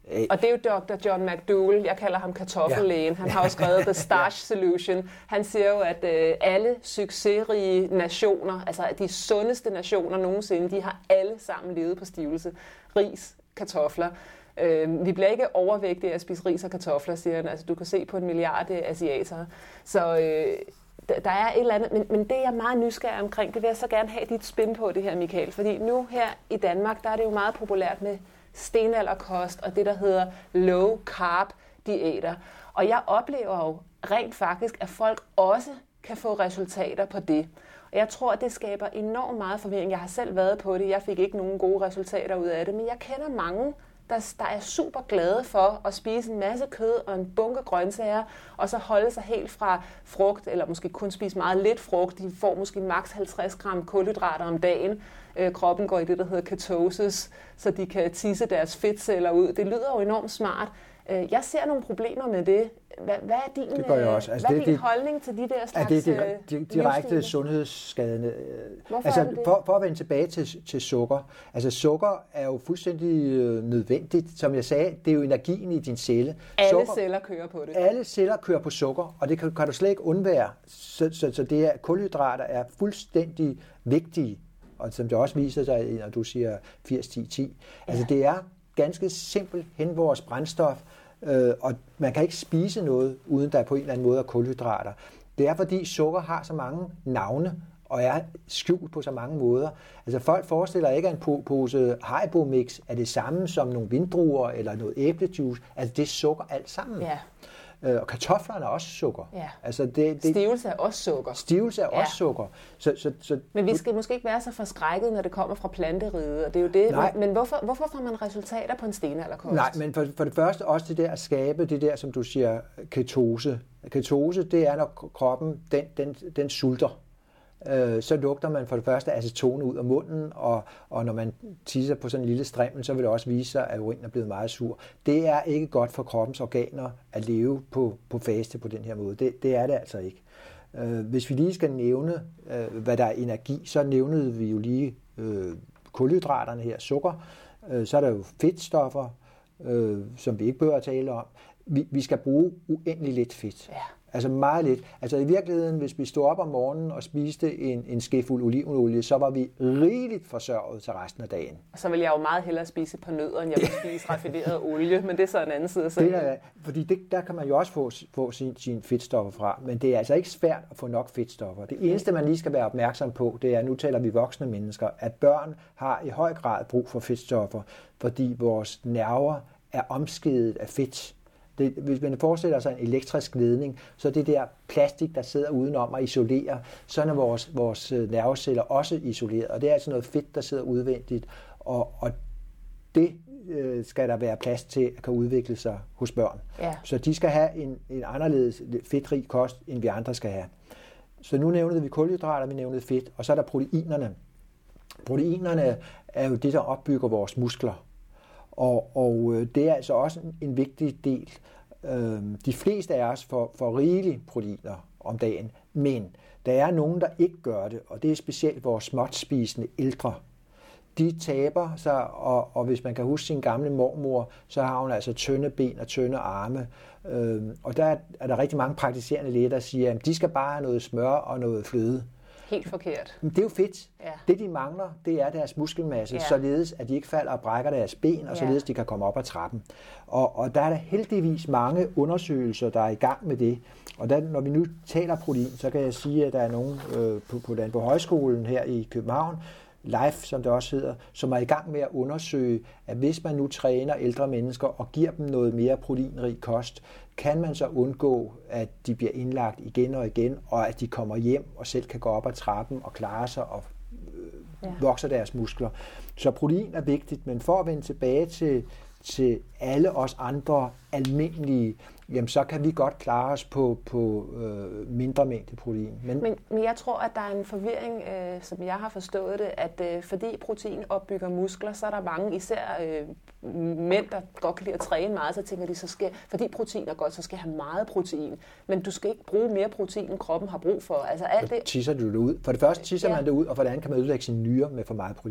Og det er jo doktor John McDougall, jeg kalder ham kartoffellægen. Han har jo skrevet The Starch Solution. Han siger jo, at øh, alle succesrige nationer, altså de sundeste nationer nogensinde, de har alle sammen levet på stivelse. Ris, kartofler. Øh, vi bliver ikke overvægtige af at spise ris og kartofler, siger han. Altså du kan se på en milliard asiater. Så øh, der er et eller andet, men, men det jeg er meget nysgerrig omkring, det vil jeg så gerne have dit spin på det her, Michael. Fordi nu her i Danmark, der er det jo meget populært med stenalderkost og det, der hedder low carb diæter. Og jeg oplever jo rent faktisk, at folk også kan få resultater på det. Og jeg tror, at det skaber enormt meget forvirring. Jeg har selv været på det. Jeg fik ikke nogen gode resultater ud af det, men jeg kender mange, der, der er super glade for at spise en masse kød og en bunke grøntsager, og så holde sig helt fra frugt, eller måske kun spise meget lidt frugt. De får måske maks halvtreds gram kulhydrater om dagen. Øh, kroppen går i det, der hedder ketosis, så de kan tisse deres fedtceller ud. Det lyder jo enormt smart. Øh, jeg ser nogle problemer med det. Hvad, hvad er din, det gør jeg også. Altså, hvad er det, din det, holdning til de der slags er det, det, det direkte sundhedsskadende? Hvorfor altså, er det? For, for at vende tilbage til, til sukker. Altså sukker er jo fuldstændig nødvendigt. Som jeg sagde, det er jo energien i din celle. Alle sukker, celler kører på det. Alle celler kører på sukker, og det kan, kan du slet ikke undvære. Så, så, så det er, kulhydrater er fuldstændig vigtige. Og som det også viser sig, når du siger firs ti ti. Altså ja. Det er ganske simpelt hen vores brændstof, øh, og man kan ikke spise noget, uden der på en eller anden måde er kulhydrater. Det er fordi sukker har så mange navne, og er skjult på så mange måder. Altså folk forestiller ikke, at en pose Haribo-mix er det samme som nogle vindruer eller noget æblejuice. Altså det er sukker alt sammen. Ja. Og kartoflerne er også sukker. Ja. Altså det, det, stivelse er også sukker. Stivelse er ja. også sukker. Så, så, så, men vi skal måske ikke være så forskrækket, når det kommer fra planteriget, og det er jo det. Nej. Men, men hvorfor, hvorfor får man resultater på en stenalderkost? Nej, men for, for det første også det der at skabe det der, som du siger, ketose. Ketose, det er, når kroppen, den, den, den sulter. Så lugter man for det første acetone ud af munden, og, og når man tisser på sådan en lille strimmel, så vil det også vise sig, at urinen er blevet meget sur. Det er ikke godt for kroppens organer at leve på, på faste på den her måde. Det, det er det altså ikke. Hvis vi lige skal nævne, hvad der er energi, så nævnede vi jo lige øh, kulhydraterne her, sukker. Så er der jo fedtstoffer, øh, som vi ikke behøver at tale om. Vi, vi skal bruge uendelig lidt fedt. Ja. Altså meget lidt. Altså i virkeligheden, hvis vi stod op om morgenen og spiste en, en skefuld olivenolie, så var vi rigeligt forsørget til resten af dagen. Og så vil jeg jo meget hellere spise på nødder, end jeg vil spise raffineret olie, men det er så en anden side af sagen. Det er, fordi det, der kan man jo også få, få sine sin fedtstoffer fra, men det er altså ikke svært at få nok fedtstoffer. Det eneste, man lige skal være opmærksom på, det er, nu taler vi voksne mennesker, at børn har i høj grad brug for fedtstoffer, fordi vores nerver er omskidet af fedt. Det, hvis man forestiller sig en elektrisk ledning, så er det der plastik, der sidder udenom og isolerer, så er vores, vores nerveceller også isoleret. Og det er altså noget fedt, der sidder udvendigt, og, og det øh, skal der være plads til at kan udvikle sig hos børn. Ja. Så de skal have en, en anderledes fedtrig kost, end vi andre skal have. Så nu nævnede vi kulhydrater, vi nævnede fedt, og så er der proteinerne. Proteinerne er jo det, der opbygger vores muskler. Og, og det er altså også en, en vigtig del. De fleste af os får, får rigelige proteiner om dagen, men der er nogen, der ikke gør det, og det er specielt vores småtspisende ældre. De taber sig, og, og hvis man kan huske sin gamle mormor, så har hun altså tynde ben og tynde arme. Og der er, er der rigtig mange praktiserende læger, der siger, at de skal bare have noget smør og noget fløde. Helt forkert. Det er jo fedt. Ja. Det, de mangler, det er deres muskelmasse, ja. således at de ikke falder og brækker deres ben, og således ja. de kan komme op ad trappen. Og, og der er der heldigvis mange undersøgelser, der er i gang med det. Og der, når vi nu taler protein, så kan jeg sige, at der er nogen øh, på, på, på højskolen her i København, Life, som det også hedder, som er i gang med at undersøge, at hvis man nu træner ældre mennesker og giver dem noget mere proteinrig kost, kan man så undgå, at de bliver indlagt igen og igen, og at de kommer hjem og selv kan gå op ad trappen og klare sig og øh, ja. vokser deres muskler. Så protein er vigtigt, men for at vende tilbage til, til alle os andre almindelige, jamen så kan vi godt klare os på, på øh, mindre mængde protein. Men, men, men jeg tror, at der er en forvirring, øh, som jeg har forstået det, at øh, fordi protein opbygger muskler, så er der mange, især øh, mænd, der godt kan lide at træne meget, så tænker de, så skal, fordi protein er godt, så skal jeg have meget protein. Men du skal ikke bruge mere protein, end kroppen har brug for. Altså alt det... Tisser du det ud. For det første tisser ja. man det ud, og for det andet kan man ødelægge sine nyrer med for meget protein.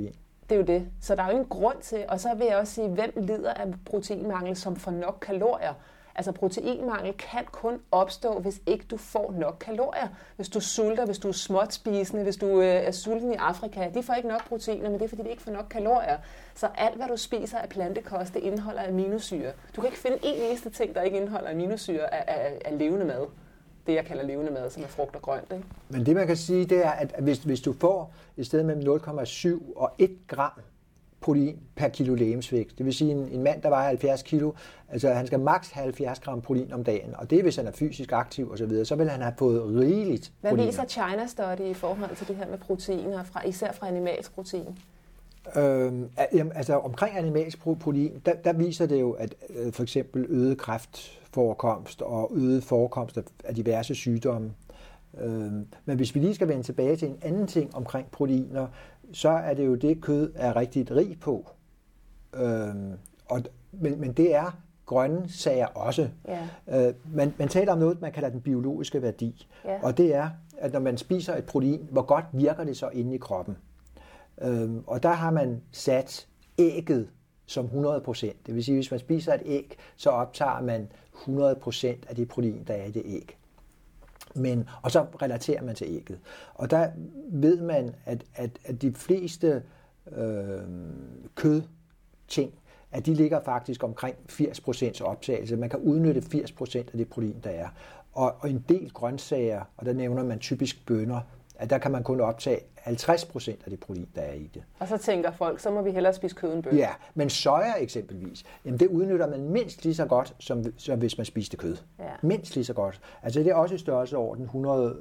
Det er jo det. Så der er jo ingen grund til, og så vil jeg også sige, hvem lider af proteinmangel, som får nok kalorier? Altså proteinmangel kan kun opstå, hvis ikke du får nok kalorier. Hvis du sulter, hvis du er småtspisende, hvis du er sulten i Afrika, de får ikke nok proteiner, men det er fordi, de ikke får nok kalorier. Så alt, hvad du spiser af plantekost, det indeholder aminosyre. Du kan ikke finde en eneste ting, der ikke indeholder aminosyre af, af, af levende mad. Det, jeg kalder levende mad, som er frugt og grønt. Ikke? Men det, man kan sige, det er, at hvis, hvis du får et sted mellem nul komma syv og et gram protein per kilo legemsvægt. Det vil sige, en, en mand, der vejer halvfjerds kilo, altså han skal maks have halvfjerds gram protein om dagen, og det er, hvis han er fysisk aktiv osv., så, videre, så vil han have fået rigeligt Hvad proteiner. viser China Study i forhold til det her med proteiner, fra, især fra animalsk protein? Øhm, altså omkring animalsk protein, der, der viser det jo, at øh, for eksempel øget kræftforekomst og øget forekomst af, af diverse sygdomme. Øhm, men hvis vi lige skal vende tilbage til en anden ting omkring proteiner, så er det jo det, kød er rigtig rig på. Øhm, og, men, men det er grønne sager også. Ja. Øh, man, man taler om noget, man kalder den biologiske værdi. Ja. Og det er, at når man spiser et protein, hvor godt virker det så inde i kroppen? Øhm, og der har man sat ægget som hundrede procent. Det vil sige, at hvis man spiser et æg, så optager man hundrede procent af det protein, der er i det æg. Men, og så relaterer man til ægget. Og der ved man, at, at, at de fleste øh, kødting, at de ligger faktisk omkring firs procent optagelse. Man kan udnytte firs procent af det protein, der er. Og, og en del grøntsager, og der nævner man typisk bønner, at der kan man kun optage halvtreds procent af det protein, der er i det. Og så tænker folk, så må vi hellere spise kød end bønner. Ja, men soja eksempelvis, jamen det udnytter man mindst lige så godt, som, som hvis man spiste kød. Ja. Mindst lige så godt. Altså det er også i størrelsesorden hundrede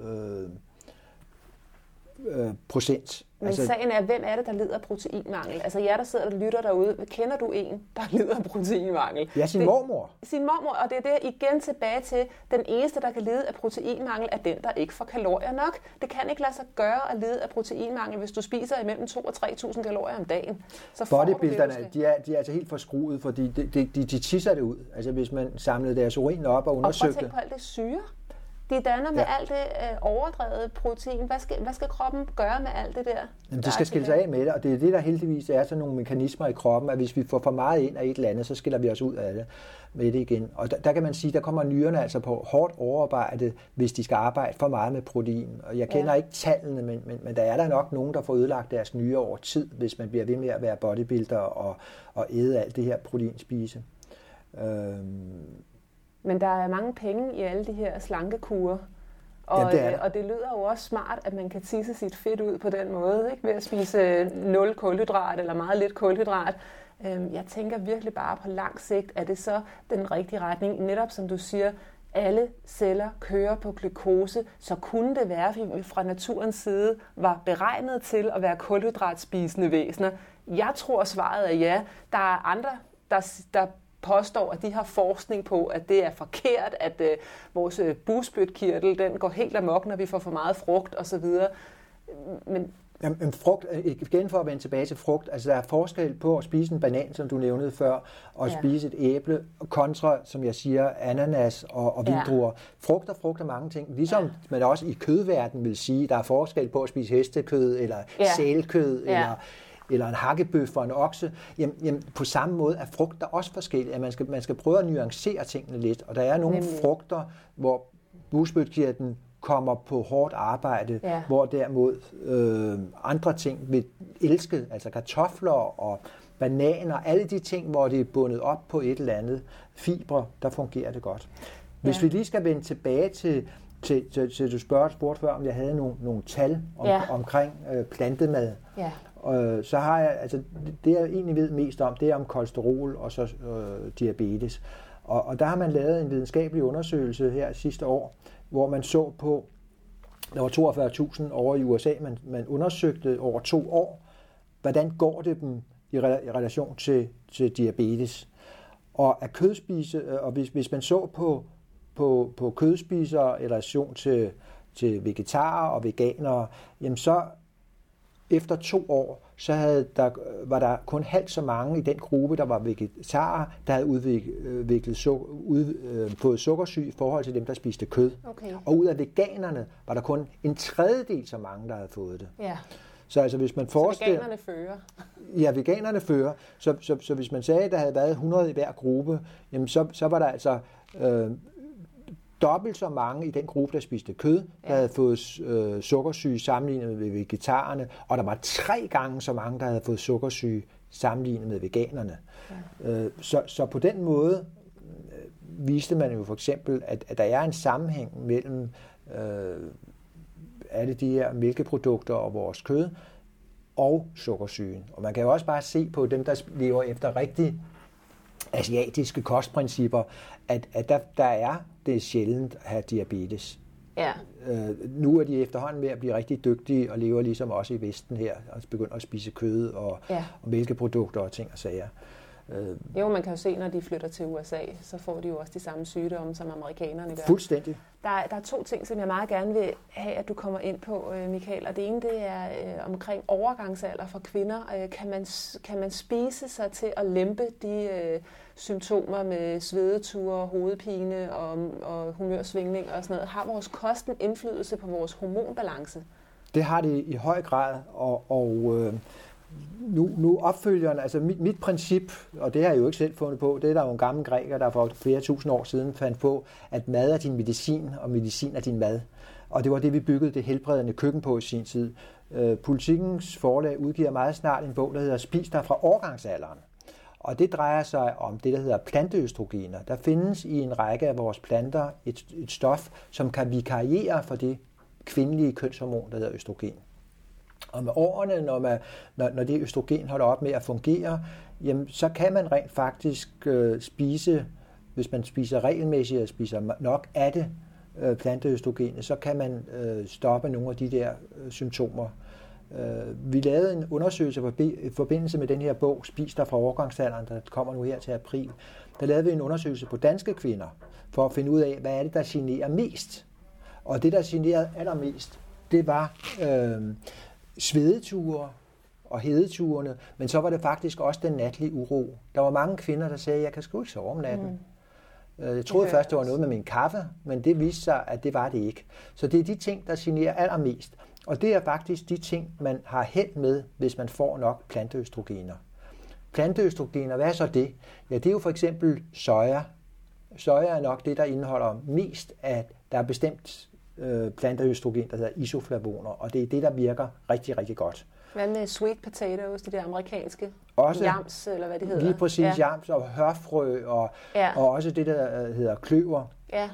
øh, øh, procent. Men altså, sagen er, hvem er det, der lider af proteinmangel? Altså jer, der sidder og lytter derude, kender du en, der lider af proteinmangel? Ja, sin det, mormor. Sin mormor, og det er det igen tilbage til, den eneste, der kan lide af proteinmangel, er den, der ikke får kalorier nok. Det kan ikke lade sig gøre at lide af proteinmangel, hvis du spiser imellem to og tre tusind kalorier om dagen. Så bodybuilderne, de er, de er altså helt forskruet, fordi de, de, de, de tisser det ud. Altså hvis man samlede deres urin op og undersøgte... Og prøv at tænke på alt det syre. De danner med ja. alt det øh, overdrevet protein. Hvad skal, hvad skal kroppen gøre med alt det der? Jamen, det skal skille sig af med det, og det er det, der heldigvis er sådan nogle mekanismer i kroppen, at hvis vi får for meget ind af et eller andet, så skiller vi os ud af det med det igen. Og der, der kan man sige, der kommer nyrerne altså på hårdt overarbejde, hvis de skal arbejde for meget med protein. Og jeg kender ja. ikke tallene, men, men, men der er der nok nogen, der får ødelagt deres nyrer over tid, hvis man bliver ved med at være bodybuilder og, og æde alt det her proteinspise. Øhm, Men der er mange penge i alle de her slankekurer. Og, ja, det er og det lyder jo også smart, at man kan tisse sit fedt ud på den måde, ikke? Ved at spise nul kulhydrat eller meget lidt kulhydrat. Jeg tænker virkelig bare på lang sigt, er det så den rigtige retning? Netop som du siger, alle celler kører på glukose, så kunne det være, at vi fra naturens side var beregnet til at være kulhydratspisende væsener. Jeg tror, svaret er ja. Der er andre, der, der påstår, at de har forskning på, at det er forkert, at øh, vores øh, bugspytkirtel, den går helt amok, når vi får for meget frugt osv. Men Jamen, frugt, igen for at vende tilbage til frugt, altså der er forskel på at spise en banan, som du nævnede før, og ja. spise et æble, kontra, som jeg siger, ananas og, og vindruer. Ja. Frugt og frugt er mange ting. Ligesom ja. man også i kødverdenen vil sige, der er forskel på at spise hestekød, eller ja. sælkød, ja. eller eller en hakkebøf og en okse, jamen, jamen på samme måde er frugt der også forskellige. Man skal, man skal prøve at nuancere tingene lidt, og der er nogle Nemlig. frugter, hvor bugspytkirtlen kommer på hårdt arbejde, ja. hvor derimod øh, andre ting vil elske, altså kartofler og bananer, alle de ting, hvor det er bundet op på et eller andet fibre, der fungerer det godt. Hvis ja. vi lige skal vende tilbage til, til, til, til du spurgte, spurgte før, om jeg havde nogle, nogle tal om, ja. omkring øh, plantemad, ja. Og så har jeg, altså det jeg egentlig ved mest om, det er om kolesterol og så øh, diabetes. Og, og der har man lavet en videnskabelig undersøgelse her sidste år, hvor man så på, der var toogfyrre tusind over i U S A, man, man undersøgte over to år, hvordan går det dem i, re, i relation til, til diabetes. Og at kødspise, og hvis, hvis man så på, på, på kødspisere i relation til, til vegetarer og veganere, jamen så efter to år, så havde der, var der kun halvt så mange i den gruppe, der var vegetarer, der havde udviklet sukker, ud, øh, fået sukkersyge i forhold til dem, der spiste kød. Okay. Og ud af veganerne var der kun en tredjedel så mange, der havde fået det. Ja. Så altså hvis man forestiller... Så veganerne fører? Ja, veganerne fører. Så, så, så hvis man sagde, at der havde været hundrede i hver gruppe, jamen så, så var der altså øh, dobbelt så mange i den gruppe, der spiste kød, der ja. havde fået øh, sukkersyge sammenlignet med vegetarerne, og der var tre gange så mange, der havde fået sukkersyge sammenlignet med veganerne. Ja. Øh, så, så på den måde øh, viste man jo for eksempel, at, at der er en sammenhæng mellem øh, alle de her mælkeprodukter og vores kød, og sukkersygen. Og man kan jo også bare se på dem, der lever efter rigtig asiatiske kostprincipper, at, at der, der er det sjældent at have diabetes. Ja. Øh, nu er de efterhånden ved at blive rigtig dygtige og lever ligesom også i Vesten her, og begynder at spise kød og, ja. og mælkeprodukter og ting og sager. Øh, jo, man kan jo se, når de flytter til U S A, så får de jo også de samme sygdomme, som amerikanerne gør. Fuldstændig. Der er, der er to ting, som jeg meget gerne vil have, at du kommer ind på, Michael. Og det ene, det er øh, omkring overgangsalder for kvinder. Øh, kan, man, kan man spise sig til at lempe de øh, symptomer med svedeture, hovedpine og, og humørsvingning og sådan noget? Har vores kost en indflydelse på vores hormonbalance? Det har det i høj grad, og... og øh Nu, nu opfølgeren, altså mit, mit princip, og det har jeg jo ikke selv fundet på, det er der jo en gammel græker, der for flere tusind år siden fandt på, at mad er din medicin, og medicin er din mad. Og det var det, vi byggede det helbredende køkken på i sin tid. Øh, Politikens forlag udgiver meget snart en bog, der hedder Spis dig fra årgangsalderen. Og det drejer sig om det, der hedder planteøstrogener. Der findes i en række af vores planter et, et stof, som kan vikariere for det kvindelige kønshormon, der hedder østrogen. Og med årene, når, man, når, når det østrogen holder op med at fungere, jamen, så kan man rent faktisk øh, spise, hvis man spiser regelmæssigt og spiser nok af det øh, planteøstrogenet, så kan man øh, stoppe nogle af de der øh, symptomer. Øh, vi lavede en undersøgelse i forbindelse med den her bog, Spis dig fra årgangsalderen, der kommer nu her til april. Der lavede vi en undersøgelse på danske kvinder, for at finde ud af, hvad er det, der generer mest. Og det, der generede allermest, det var... Øh, svedeture og hedeturene, men så var det faktisk også den natlige uro. Der var mange kvinder, der sagde, jeg kan sgu ikke sove om natten. Mm. Jeg troede det først, det var noget med min kaffe, men det viste sig, at det var det ikke. Så det er de ting, der generer allermest. Og det er faktisk de ting, man har held med, hvis man får nok planteøstrogener. Planteøstrogener, hvad er så det? Ja, det er jo for eksempel soja. Soja er nok det, der indeholder mest af, der er bestemt planteøstrogen, der hedder isoflavoner, og det er det, der virker rigtig, rigtig godt. Hvad med sweet potatoes, de der amerikanske? Også, jams, eller hvad det hedder? Lige præcis, ja. Jams og hørfrø, og, ja. og også det, der hedder kløver. Ja.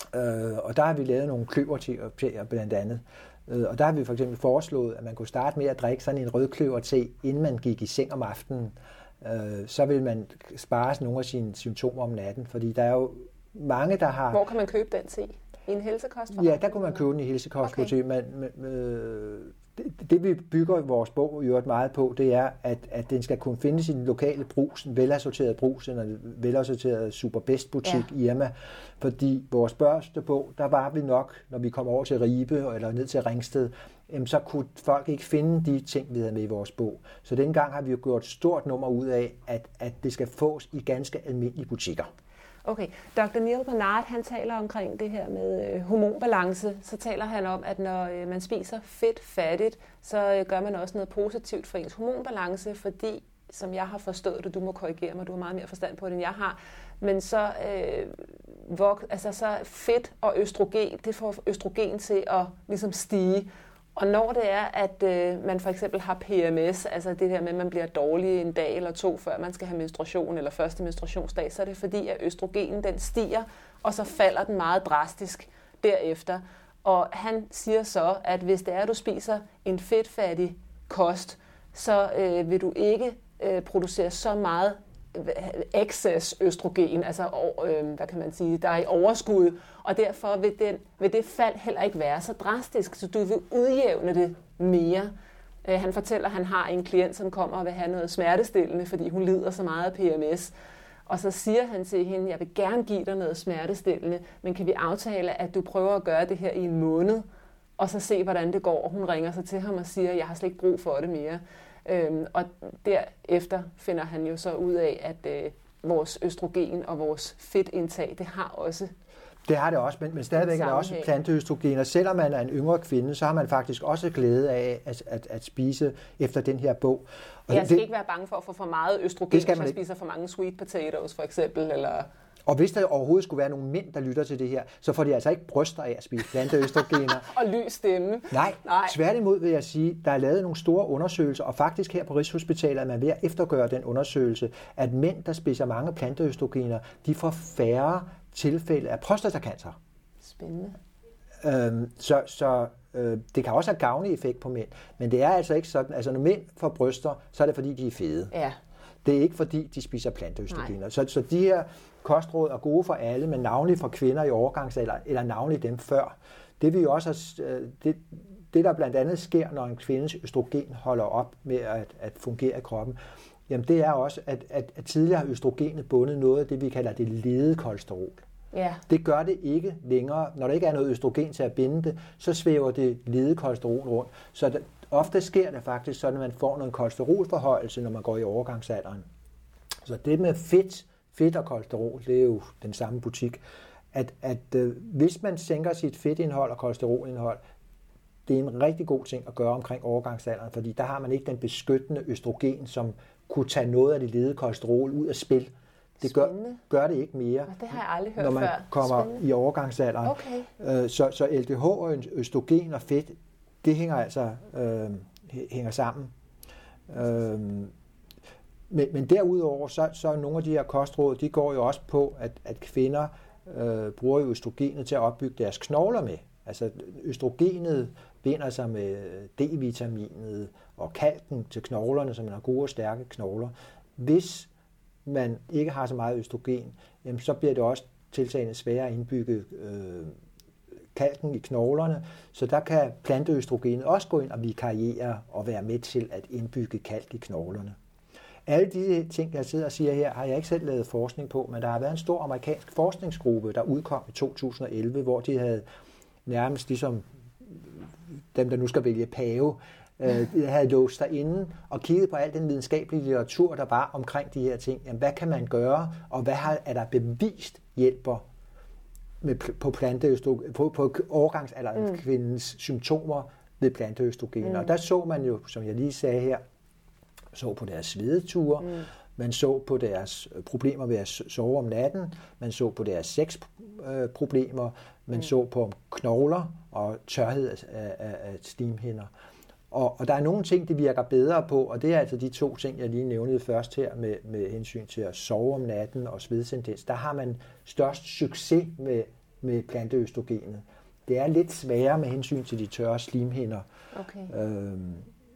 Øh, og der har vi lavet nogle kløverteer blandt andet. Øh, og der har vi for eksempel foreslået, at man kunne starte med at drikke sådan en rødkløverte, inden man gik i seng om aftenen. Øh, så vil man spare nogle af sine symptomer om natten, fordi der er jo mange, der har... Hvor kan man købe den te? I en helsekost? Ja, der kunne man købe den i helsekost. Okay. Men, men, øh, det, det vi bygger vores bog jo meget på, det er, at, at den skal kunne findes i den lokale brus, en velassorteret brus, en velassorteret Superbest butik i ja. Irma. Fordi vores første bog, der var vi nok, når vi kom over til Ribe eller ned til Ringsted, jamen, så kunne folk ikke finde de ting, vi havde med i vores bog. Så dengang har vi jo gjort et stort nummer ud af, at, at det skal fås i ganske almindelige butikker. Okay, doktor Neil Barnard, han taler omkring det her med øh, hormonbalance. Så taler han om, at når øh, man spiser fedt fattigt, så øh, gør man også noget positivt for ens hormonbalance, fordi, som jeg har forstået det, du må korrigere mig, du har meget mere forstand på det, end jeg har, men så, øh, hvor, altså, så fedt og østrogen, det får østrogen til at ligesom stige. Og når det er, at øh, man for eksempel har P M S, altså det der med, at man bliver dårlig en dag eller to, før man skal have menstruation, eller første menstruationsdag, så er det fordi, at østrogenen den stiger, og så falder den meget drastisk derefter. Og han siger så, at hvis det er, at du spiser en fedtfattig kost, så øh, vil du ikke øh, producere så meget excess østrogen, altså øh, hvad kan man sige, der er i overskud, og derfor vil, den, vil det fald heller ikke være så drastisk, så du vil udjævne det mere. Øh, han fortæller, at han har en klient, som kommer og vil have noget smertestillende, fordi hun lider så meget af P M S. Og så siger han til hende, jeg vil gerne give dig noget smertestillende, men kan vi aftale, at du prøver at gøre det her i en måned, og så se, hvordan det går. Og hun ringer så til ham og siger, jeg har slet ikke brug for det mere. Øhm, og derefter finder han jo så ud af, at øh, vores østrogen og vores fedtindtag, det har også Det har det også, men, men stadigvæk er der også planteøstrogener. Selvom man er en yngre kvinde, så har man faktisk også glæde af at, at, at spise efter den her bog. Og jeg skal det, ikke være bange for at få for meget østrogen, hvis jeg spiser for mange sweet potatoes for eksempel, eller... Og hvis der overhovedet skulle være nogle mænd, der lytter til det her, så får de altså ikke bryster af at spise planteøstrogener. Og lys stemme. Nej, Nej, tværtimod vil jeg sige, der er lavet nogle store undersøgelser, og faktisk her på Rigshospitalet er man ved at eftergøre den undersøgelse, at mænd, der spiser mange planteøstrogener, de får færre tilfælde af prostatacancer. Spændende. Øhm, så så øh, det kan også have gavnlig effekt på mænd, men det er altså ikke sådan, altså når mænd får bryster, så er det fordi, de er fede. Ja. Det er ikke fordi, de spiser planteøstrogener. Så, så de her kostråd er gode for alle, men navnlig for kvinder i overgangsalder, eller navnlig dem før. Det, vi også har, det, det der blandt andet sker, når en kvindes østrogen holder op med at, at fungere i kroppen, jamen det er også, at, at, at tidligere har østrogenet bundet noget af det, vi kalder det ledede kolesterol. Ja. Det gør det ikke længere. Når der ikke er noget østrogen til at binde det, så svæver det ledede kolesterol rundt. Så det, ofte sker det faktisk sådan, at man får noget kolesterolforhøjelse, når man går i overgangsalderen. Så det med fedt, fedt og kolesterol, det er jo den samme butik. At, at øh, hvis man sænker sit fedtindhold og kolesterolindhold, det er en rigtig god ting at gøre omkring overgangsalderen, fordi der har man ikke den beskyttende østrogen, som kunne tage noget af det ledede kolesterol ud af spil. Det gør, gør det ikke mere, det har jeg aldrig hørt når man før. kommer Spændende. i overgangsalderen. Okay. Øh, så, så L D H og østrogen og fedt, det hænger altså øh, hænger sammen. Øh, men, men derudover, så, så nogle af de her kostråd, de går jo også på, at, at kvinder øh, bruger jo østrogenet til at opbygge deres knogler med. Altså østrogenet binder sig med D-vitaminet og kalken til knoglerne, så man har gode og stærke knogler. Hvis man ikke har så meget østrogen, jamen, så bliver det også tiltagende sværere at indbygge øh, kalken i knoglerne, så der kan planteøstrogenet også gå ind og vikariere og være med til at indbygge kalk i knoglerne. Alle de ting, jeg sidder og siger her, har jeg ikke selv lavet forskning på, men der har været en stor amerikansk forskningsgruppe, der udkom i to tusind og elleve, hvor de havde nærmest ligesom dem, der nu skal vælge pave, øh, havde låst derinde og kigget på al den videnskabelige litteratur, der var omkring de her ting. Jamen, hvad kan man gøre, og hvad har, er der bevist hjælper med, på, planteøstrogen, på, på overgangsalderens mm. kvindens symptomer ved planteøstrogener. Mm. Og der så man jo, som jeg lige sagde her, så på deres svedeture, mm. man så på deres problemer ved at sove om natten, man så på deres sexproblemer, man mm. så på knogler og tørhed af, af, af slimhinder. Og, og der er nogle ting, det virker bedre på, og det er altså de to ting, jeg lige nævnede først her med, med hensyn til at sove om natten og svedtendens. Der har man størst succes med, med planteøstrogenet. Det er lidt sværere med hensyn til de tørre slimhinder. Okay. Øhm,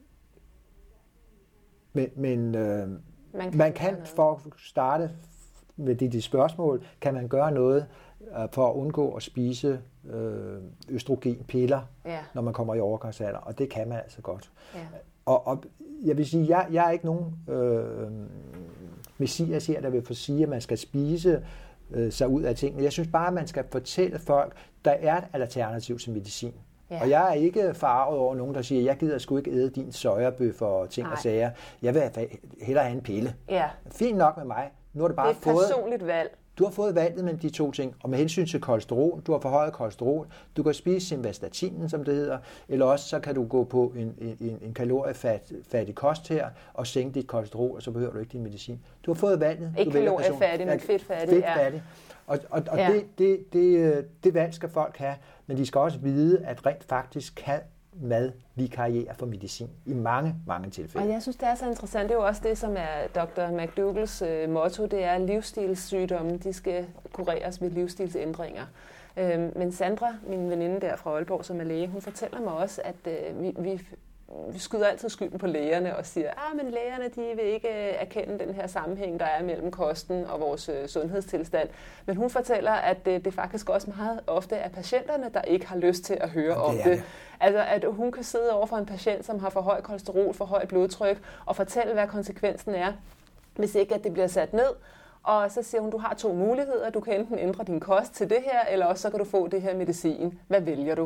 men men øh, man kan, man kan for at starte med de, de spørgsmål, kan man gøre noget øh, for at undgå at spise øh, østrogenpiller, ja. Når man kommer i overgangsalder, og det kan man altså godt. Ja. Og, og jeg vil sige, jeg, jeg er ikke nogen øh, messias her, der vil få sige, at man skal spise øh, sig ud af tingene. Jeg synes bare, at man skal fortælle folk, der er et alternativ til medicin. Ja. Og jeg er ikke farvet over nogen, der siger, jeg gider sgu ikke æde din sojabøf og ting Nej. Og sager. Jeg vil hellere have en pille. Ja. Fint nok med mig. Nu har det bare det er et fået, personligt valg. Du har fået valget mellem de to ting. Og med hensyn til kolesterol, du har forhøjet kolesterol. Du kan spise simvastatinen, som det hedder. Eller også så kan du gå på en, en, en kaloriefattig kost her og sænke dit kolesterol, og så behøver du ikke din medicin. Du har fået valget. Ikke kaloriefattig, men fedtfattig. Fedtfattig. Og, og, og ja. det, det, det, det valg skal folk have, men de skal også vide, at rent faktisk kan mad vikariere for medicin i mange, mange tilfælde. Og jeg synes, det er så interessant. Det er jo også det, som er doktor McDougals øh, motto, det er, at livsstilssygdomme, de skal kureres ved livsstilsændringer. Øh, men Sandra, min veninde der fra Aalborg, som er læge, hun fortæller mig også, at øh, vi, vi vi skyder altid skylden på lægerne og siger, ah, men lægerne, de vil ikke erkende den her sammenhæng, der er mellem kosten og vores øh, sundhedstilstand. Men hun fortæller, at det, det faktisk også meget ofte er patienterne, der ikke har lyst til at høre om det. det. Altså, at hun kan sidde over for en patient, som har for højt kolesterol, for højt blodtryk, og fortælle, hvad konsekvensen er, hvis ikke at det bliver sat ned. Og så siger hun, du har to muligheder. Du kan enten ændre din kost til det her, eller også så kan du få det her medicin. Hvad vælger du?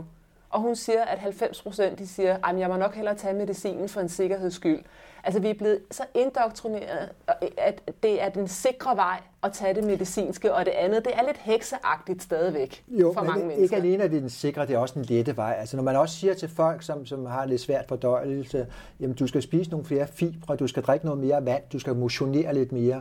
Og hun siger, at halvfems procent de siger, at jeg må nok hellere tage medicinen for en sikkerheds skyld. Altså vi er blevet så indoktrineret, at det er den sikre vej at tage det medicinske, og det andet, det er lidt hekseagtigt stadigvæk jo, for mange mennesker. mennesker. Ikke alene er det den sikre, det er også den lette vej. Altså når man også siger til folk, som, som har lidt svært fordøjelse, jamen du skal spise nogle flere fibre, du skal drikke noget mere vand, du skal motionere lidt mere.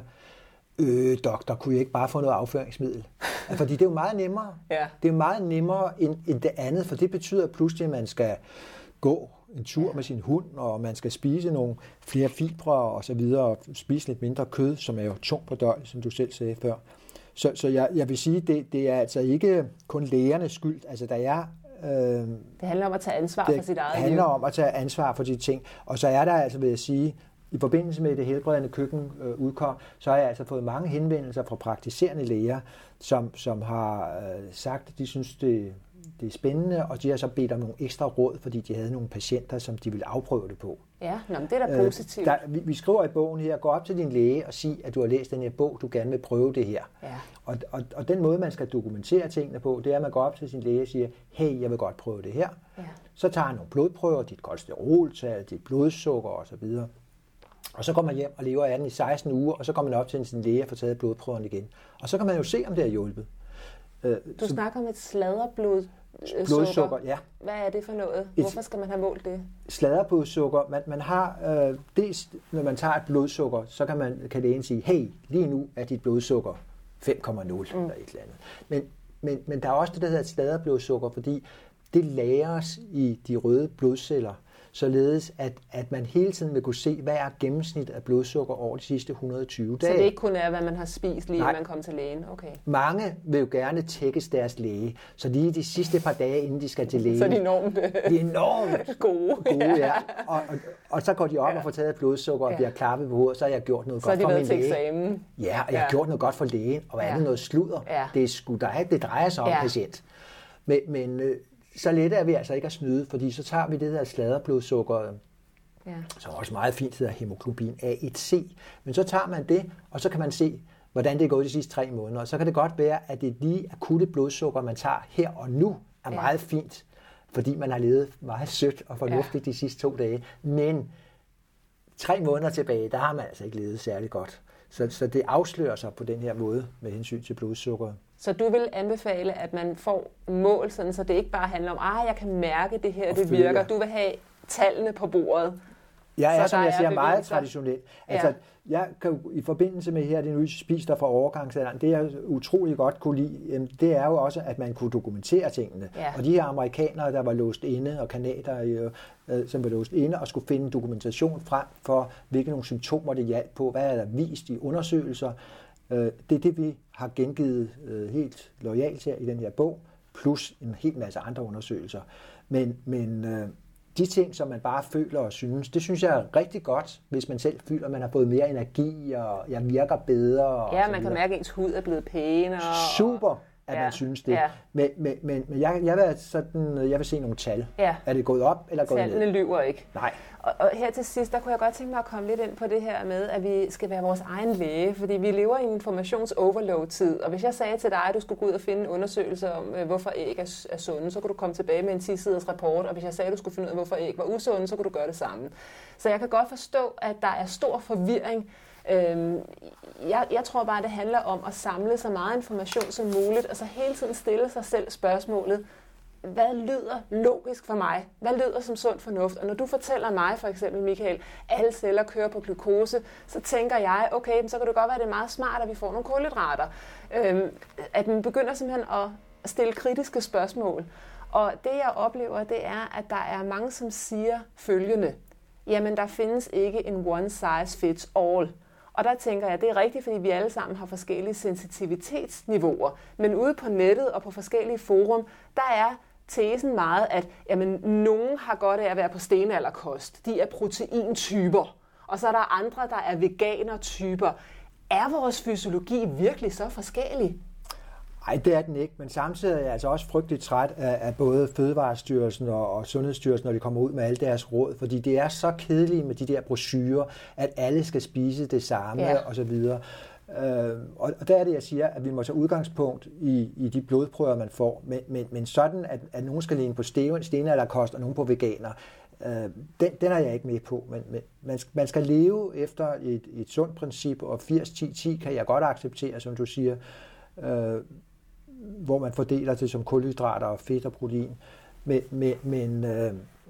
Øh, doktor, kunne jeg ikke bare få noget afføringsmiddel? Fordi det er jo meget nemmere. Ja. Det er meget nemmere end, end det andet, for det betyder pludselig, at man skal gå en tur med sin hund, og man skal spise nogle flere fibre og så videre, og spise lidt mindre kød, som er jo tung fordøjelse, som du selv sagde før. Så, så jeg, jeg vil sige, det, det er altså ikke kun lægernes skyld. Altså der er øh, det handler om at tage ansvar for sit eget liv. Det handler om at tage ansvar for de ting. Og så er der altså, vil jeg sige, i forbindelse med det helbredende køkken øh, udkom, så har jeg altså fået mange henvendelser fra praktiserende læger, som, som har øh, sagt, at de synes, det, det er spændende, og de har så bedt om nogle ekstra råd, fordi de havde nogle patienter, som de ville afprøve det på. Ja, nå, men det er da positivt. Øh, der, vi, vi skriver i bogen her, gå op til din læge og sig, at du har læst den her bog, du gerne vil prøve det her. Ja. Og, og, og den måde, man skal dokumentere tingene på, det er, at man går op til sin læge og siger, hey, jeg vil godt prøve det her. Ja. Så tager han nogle blodprøver, dit kolesteroltal, dit blodsukker osv., og så går man hjem og lever af den i seksten uger, og så går man op til sin læge og får taget blodprøverne igen. Og så kan man jo se, om det har hjulpet. Du så, snakker om et sladderblodsukker. Blodsukker, ja. Hvad er det for noget? Hvorfor skal man have målt det? Sladderblodsukker, man, man har, øh, dels når man tager et blodsukker, så kan, man, kan lægen sige, hey, lige nu er dit blodsukker fem komma nul mm. eller et eller andet. Men, men, men der er også det, der hedder et sladderblodsukker, fordi det lagres i de røde blodceller, således at, at man hele tiden vil kunne se, hvad er gennemsnit af blodsukker over de sidste et hundrede og tyve dage. Så det ikke kun er, hvad man har spist, lige Nej. inden man kom til lægen? Okay. Mange vil jo gerne tækkes deres læge, så lige de sidste par dage, inden de skal til læge. Så er de enormt, de er enormt gode. gode ja. og, og, og så går de op ja. og får taget blodsukker og ja. bliver klappet på hovedet, så har jeg gjort noget så godt for min læge. Så har de været til eksamen. Ja, og jeg har ja. gjort noget godt for lægen, og hvad ja. er det noget sludder? Ja. Det er sgu da ikke, det drejer sig om ja. patient. Men, men så let er vi altså ikke at snyde, fordi så tager vi det der sladderblodsukker, ja. som også meget fint hedder hemoglobin A et C. Men så tager man det, og så kan man se, hvordan det er gået de sidste tre måneder. Og så kan det godt være, at det lige akutte blodsukker, man tager her og nu, er ja. meget fint, fordi man har levet meget sødt og fornuftigt ja. de sidste to dage. Men tre måneder tilbage, der har man altså ikke levet særlig godt. Så, så det afslører sig på den her måde med hensyn til blodsukker. Så du vil anbefale, at man får mål, sådan, så det ikke bare handler om, at jeg kan mærke det her, og det virker. Du vil have tallene på bordet. Jeg er, som jeg siger, meget traditionel. Altså, ja. jeg kan jo, i forbindelse med her, det nu spiser der fra overgangsalderen, det jeg utrolig godt kunne lide, det er jo også, at man kunne dokumentere tingene. Ja. Og de her amerikanere, der var låst inde, og kanadier, øh, som var låst inde, og skulle finde dokumentation frem for, hvilke nogle symptomer det hjalp på, hvad er der vist i undersøgelser. Øh, det er det, vi har gengivet øh, helt loyalt her i den her bog, plus en hel masse andre undersøgelser. Men, men øh, de ting, som man bare føler og synes, det synes jeg er rigtig godt, hvis man selv føler, at man har fået mere energi, og jeg virker bedre. Og ja, man kan mærke, at ens hud er blevet pænere. Super, at ja. man synes det. Ja. Men, men, men, men jeg, jeg, vil sådan, jeg vil se nogle tal. Ja. Er det gået op eller gået ned? Tallene lyver ikke. Nej. Og, og her til sidst, der kunne jeg godt tænke mig at komme lidt ind på det her med, at vi skal være vores egen læge, fordi vi lever i en informations-overload-tid. Og hvis jeg sagde til dig, at du skulle gå ud og finde en undersøgelse om, hvorfor æg er, er sunde, så kunne du komme tilbage med en ti-siders rapport. Og hvis jeg sagde, at du skulle finde ud af, hvorfor æg var usunde, så kunne du gøre det samme. Så jeg kan godt forstå, at der er stor forvirring. Øhm, jeg, jeg tror bare, det handler om at samle så meget information som muligt, og så hele tiden stille sig selv spørgsmålet, hvad lyder logisk for mig? Hvad lyder som sund fornuft? Og når du fortæller mig, for eksempel Michael, at alle celler kører på glukose, så tænker jeg, okay, så kan det godt være, at det er meget smart, at vi får nogle kulhydrater. Øhm, at man begynder simpelthen at stille kritiske spørgsmål. Og det, jeg oplever, det er, at der er mange, som siger følgende, jamen, der findes ikke en one size fits all. Og der tænker jeg, det er rigtigt, fordi vi alle sammen har forskellige sensitivitetsniveauer. Men ude på nettet og på forskellige forum, der er tesen meget, at jamen, nogen har godt af at være på stenalderkost. De er proteintyper. Og så er der andre, der er veganertyper. Er vores fysiologi virkelig så forskellig? Nej, det er den ikke, men samtidig er jeg altså også frygteligt træt af, af både Fødevarestyrelsen og, og Sundhedsstyrelsen, når de kommer ud med alle deres råd, fordi det er så kedeligt med de der brochurer, at alle skal spise det samme ja. og så videre. Øh, og, og der er det, jeg siger, at vi må tage udgangspunkt i, i de blodprøver, man får, men, men, men sådan, at, at nogen skal ligne på sten, stenalderkost og nogen på veganer, øh, den, den er jeg ikke med på, men, men man, man skal leve efter et, et sundt princip, og firs ti ti kan jeg godt acceptere, som du siger, øh, hvor man fordeler det som kulhydrater og fedt og protein. Men, men, men øh,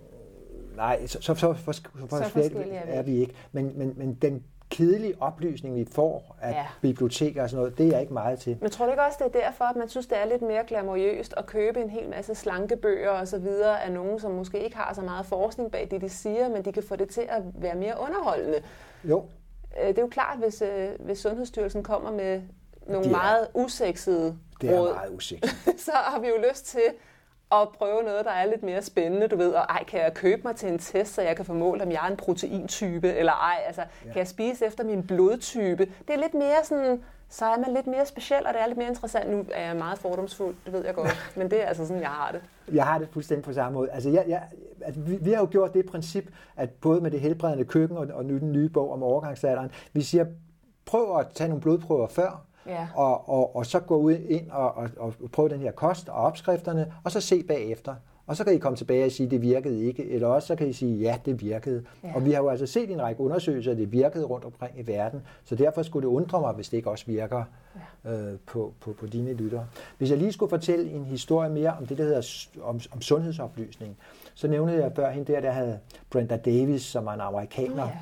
nej, så, så, så, for, så, for så forskellige er vi ikke. Men, men, men den kedelige oplysning, vi får af ja. biblioteker og sådan noget, det er jeg ikke meget til. Men tror du ikke også, det er derfor, at man synes, det er lidt mere glamourøst at købe en hel masse slankebøger og så videre af nogen, som måske ikke har så meget forskning bag det, de siger, men de kan få det til at være mere underholdende? Jo. Det er jo klart, hvis, hvis Sundhedsstyrelsen kommer med nogle er, meget usexede det er råd, meget usexet. så har vi jo lyst til at prøve noget, der er lidt mere spændende, du ved, og ej, kan jeg købe mig til en test, så jeg kan få målt, om jeg er en proteintype, eller ej, altså, ja. kan jeg spise efter min blodtype? Det er lidt mere sådan, så er man lidt mere speciel, og det er lidt mere interessant. Nu er jeg meget fordomsfuld, det ved jeg godt, men det er altså sådan, jeg har det. Jeg har det fuldstændig på samme måde. Altså, jeg, jeg, altså vi, vi har jo gjort det princip, at både med det helbredende køkken og, og nu den nye bog om overgangsalderen, vi siger, prøv at tage nogle blodprøver før, ja. og, og, og så gå ud ind og, og, og prøve den her kost og opskrifterne, og så se bagefter. Og så kan I komme tilbage og sige, at det virkede ikke, eller også så kan I sige, ja, det virkede. Ja. Og vi har jo altså set en række undersøgelser, at det virkede rundt omkring i verden, så derfor skulle det undre mig, hvis det ikke også virker ja. øh, på, på, på dine lyttere. Hvis jeg lige skulle fortælle en historie mere om det, der hedder om, om sundhedsoplysning, så nævnte jeg før hende der, der havde Brenda Davis, som er en amerikaner, ja.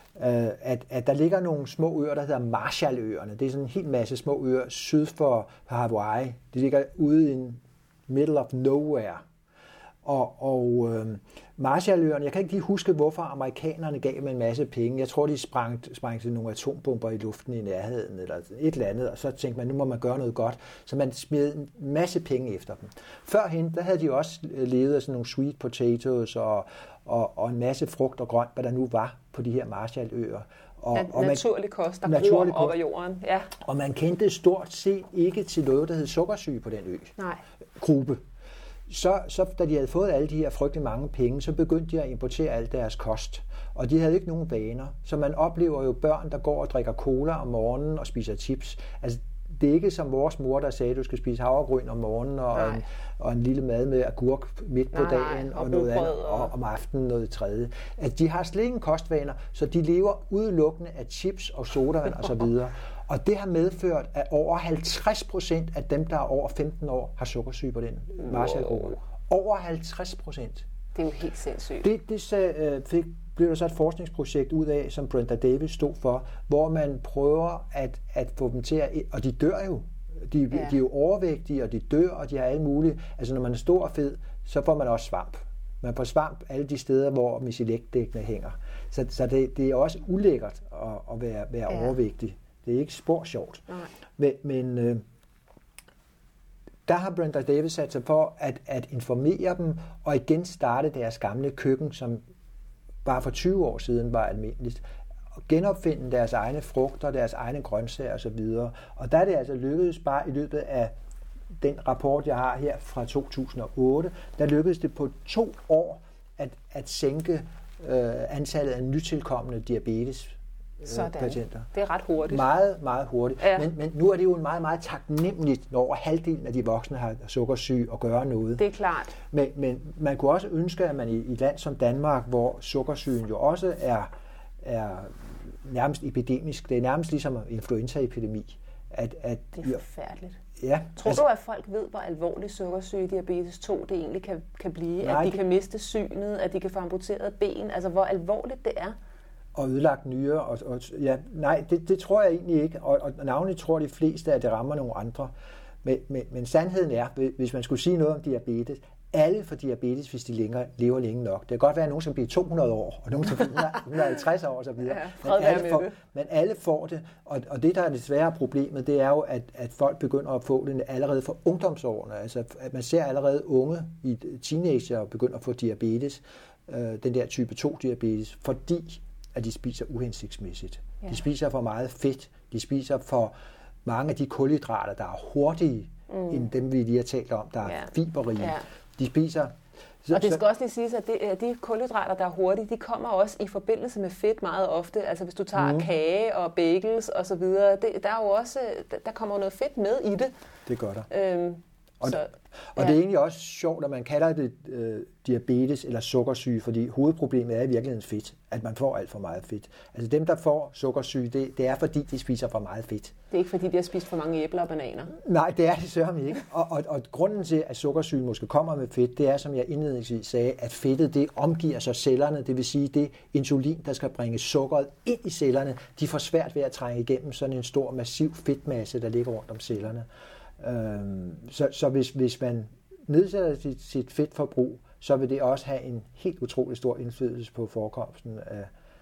At, at der ligger nogle små øer, der hedder Marshalløerne. Det er sådan en hel masse små øer syd for Hawaii. De ligger ude i middle of nowhere. Og, og øh, Marshalløerne, jeg kan ikke lige huske, hvorfor amerikanerne gav dem en masse penge. Jeg tror, de sprang, sprang til nogle atombomber i luften i nærheden, eller et eller andet, og så tænkte man, nu må man gøre noget godt. Så man smed en masse penge efter dem. Førhen, der havde de også levet af sådan nogle sweet potatoes og, og, og en masse frugt og grønt, hvad der nu var på de her Marshalløer. Og, og naturlig kost, der gror op af jorden. Ja. Og man kendte stort set ikke til noget, der hed sukkersyge på den ø. Nej. Gruppe. Så, så da de havde fået alle de her frygtelig mange penge, så begyndte de at importere al deres kost. Og de havde ikke nogen vaner. Så man oplever jo børn, der går og drikker cola om morgenen og spiser chips. Altså, det er ikke som vores mor, der sagde, at du skal spise havregryn om morgenen og en, og en lille mad med agurk midt på nej, dagen og, og noget andet, og om aftenen noget tredje. At de har slet ingen kostvaner, så de lever udelukkende af chips og sodavand og så videre. Og det har medført, at over halvtreds procent af dem, der er over femten år, har sukkersyge på den Marshallgruppe. Over halvtreds procent. Det er jo helt sindssygt. Det, det så, øh, fik, blev der så et forskningsprojekt ud af, som Brenda Davis stod for, hvor man prøver at, at få dem til at... Og de dør jo. De, ja. de er jo overvægtige, og de dør, og de har alle mulige... Altså, når man er stor og fed, så får man også svamp. Man får svamp alle de steder, hvor michelekdækkene hænger. Så, så det, det er også ulækkert at, at være, være ja. overvægtig. Det er ikke spor sjovt. Nej. Men, men øh, der har Brenda Davis sat sig for at, at informere dem, og igen starte deres gamle køkken, som bare for tyve år siden var almindeligt. Og genopfinde deres egne frugter, deres egne grøntsager osv. Og der er det altså lykkedes bare i løbet af den rapport, jeg har her fra to tusind og otte, der lykkedes det på to år at, at sænke øh, antallet af nytilkommende diabetes. Sådan. Patienter. Det er ret hurtigt. Meget, meget hurtigt. Ja. Men, men nu er det jo meget, meget taknemmeligt, når over halvdelen af de voksne har sukkersyge og gøre noget. Det er klart. Men, men man kunne også ønske, at man i, i et land som Danmark, hvor sukkersygen jo også er, er nærmest epidemisk, det er nærmest ligesom influenzaepidemi. At, at, det er forfærdeligt. Ja, Tror altså, du, at folk ved, hvor alvorlig sukkersyge diabetes to det egentlig kan, kan blive? Nej, at de det... kan miste synet, at de kan få amputeret ben? Altså, hvor alvorligt det er? Og ødelagt nyrer. Og, og, ja, nej, det, det tror jeg egentlig ikke. Og, og navnlig tror de fleste, at det rammer nogle andre. Men, men, men sandheden er, hvis man skulle sige noget om diabetes, alle får diabetes, hvis de længere, lever længe nok. Det kan godt være, at nogen som bliver to hundrede år, og nogen som bliver et hundrede og halvtreds år osv. Ja, men, alle får, men alle får det. Og, og det, der er det svære problemet, det er jo, at, at folk begynder at få det allerede fra ungdomsårene. Altså, at man ser allerede unge i teenager begynder at få diabetes, øh, den der type to diabetes, fordi at de spiser uhensigtsmæssigt. Ja. De spiser for meget fedt. De spiser for mange af de kulhydrater, der er hurtige mm. end dem, vi lige har talt om, der er ja. fiberrige. Ja. De spiser... Så, og det skal også lige siges, at det, de kulhydrater, der er hurtige, de kommer også i forbindelse med fedt meget ofte. Altså hvis du tager mm. kage og bagels og så videre, det, der er jo også, der kommer jo noget fedt med i det. Det gør der. Øhm, og, så, og ja. det er egentlig også sjovt, at man kalder det øh, diabetes eller sukkersyge, fordi hovedproblemet er i virkeligheden fedt, at man får alt for meget fedt. Altså dem, der får sukkersyge, det, det er fordi, de spiser for meget fedt. Det er ikke fordi, de har spist for mange æbler og bananer? Nej, det er det sørme ikke. Og, og, og grunden til, at sukkersyge måske kommer med fedt, det er, som jeg indledningsvis sagde, at fedtet det omgiver sig cellerne, det vil sige, det insulin, der skal bringe sukkeret ind i cellerne, de får svært ved at trænge igennem sådan en stor, massiv fedtmasse, der ligger rundt om cellerne. Så, så hvis, hvis man nedsætter sit, sit fedtforbrug, så vil det også have en helt utrolig stor indflydelse på forekomsten af,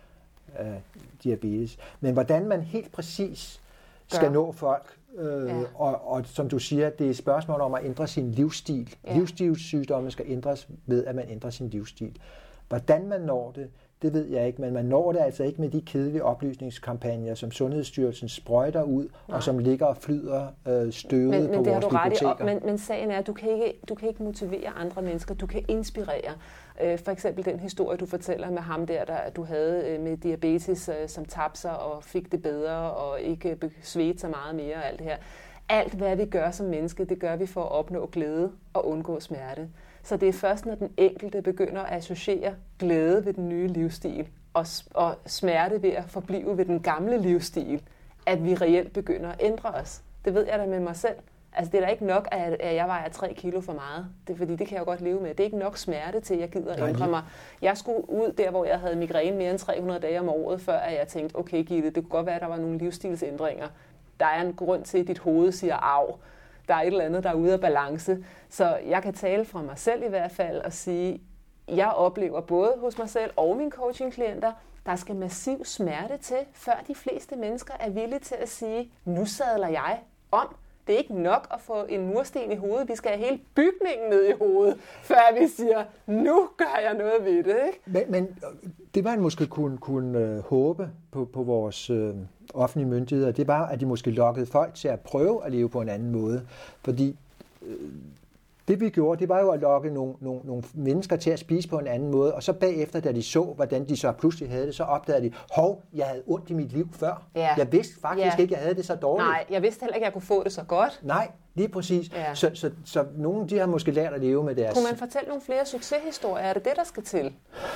af diabetes. Men hvordan man helt præcis skal Gør. nå folk, øh, ja. og, og som du siger, det er et spørgsmål om at ændre sin livsstil. Ja. Livsstilssygdomme skal ændres ved, at man ændrer sin livsstil. Hvordan man når det, det ved jeg ikke, men man når det altså ikke med de kedelige oplysningskampagner, som Sundhedsstyrelsen sprøjter ud, Nej. og som ligger og flyder øh, støvet men, men på vores biblioteker. Men, men sagen er, at du kan, ikke, du kan ikke motivere andre mennesker, du kan inspirere. Øh, for eksempel den historie, du fortæller med ham der, der du havde øh, med diabetes, øh, som tabte sig og fik det bedre, og ikke svedte så meget mere og alt det her. Alt, hvad vi gør som menneske, det gør vi for at opnå glæde og undgå smerte. Så det er først, når den enkelte begynder at associere glæde ved den nye livsstil og, og smerte ved at forblive ved den gamle livsstil, at vi reelt begynder at ændre os. Det ved jeg da med mig selv. Altså det er da ikke nok, at jeg vejer tre kilo for meget. Det er, fordi det kan jeg jo godt leve med. Det er ikke nok smerte til, at jeg gider at ændre mig. Jeg skulle ud der, hvor jeg havde migræne mere end tre hundrede dage om året, før jeg tænkte, okay Gitte, det kunne godt være, at der var nogle livsstilsændringer. Der er en grund til, at dit hoved siger af. Der er et eller andet, der er ude af balance. Så jeg kan tale fra mig selv i hvert fald og sige, jeg oplever både hos mig selv og mine coachingklienter, der skal massiv smerte til, før de fleste mennesker er villige til at sige, nu sadler jeg om. Det er ikke nok at få en mursten i hovedet. Vi skal have hele bygningen ned i hovedet, før vi siger, nu gør jeg noget ved det. Ikke? Men, men det man måske kunne, kunne øh, håbe på, på vores øh, offentlige myndigheder, det var, at de måske lokkede folk til at prøve at leve på en anden måde. Fordi øh, det vi gjorde, det var jo at lokke nogle, nogle, nogle mennesker til at spise på en anden måde, og så bagefter, da de så, hvordan de så pludselig havde det, så opdagede de, hov, jeg havde ondt i mit liv før. Ja. Jeg vidste faktisk ja. ikke, jeg havde det så dårligt. Nej, jeg vidste heller ikke, jeg kunne få det så godt. Nej, lige præcis. Ja. Så, så, så nogle de har måske lært at leve med deres... Kunne man fortælle nogle flere succeshistorier? Er det det, der skal til?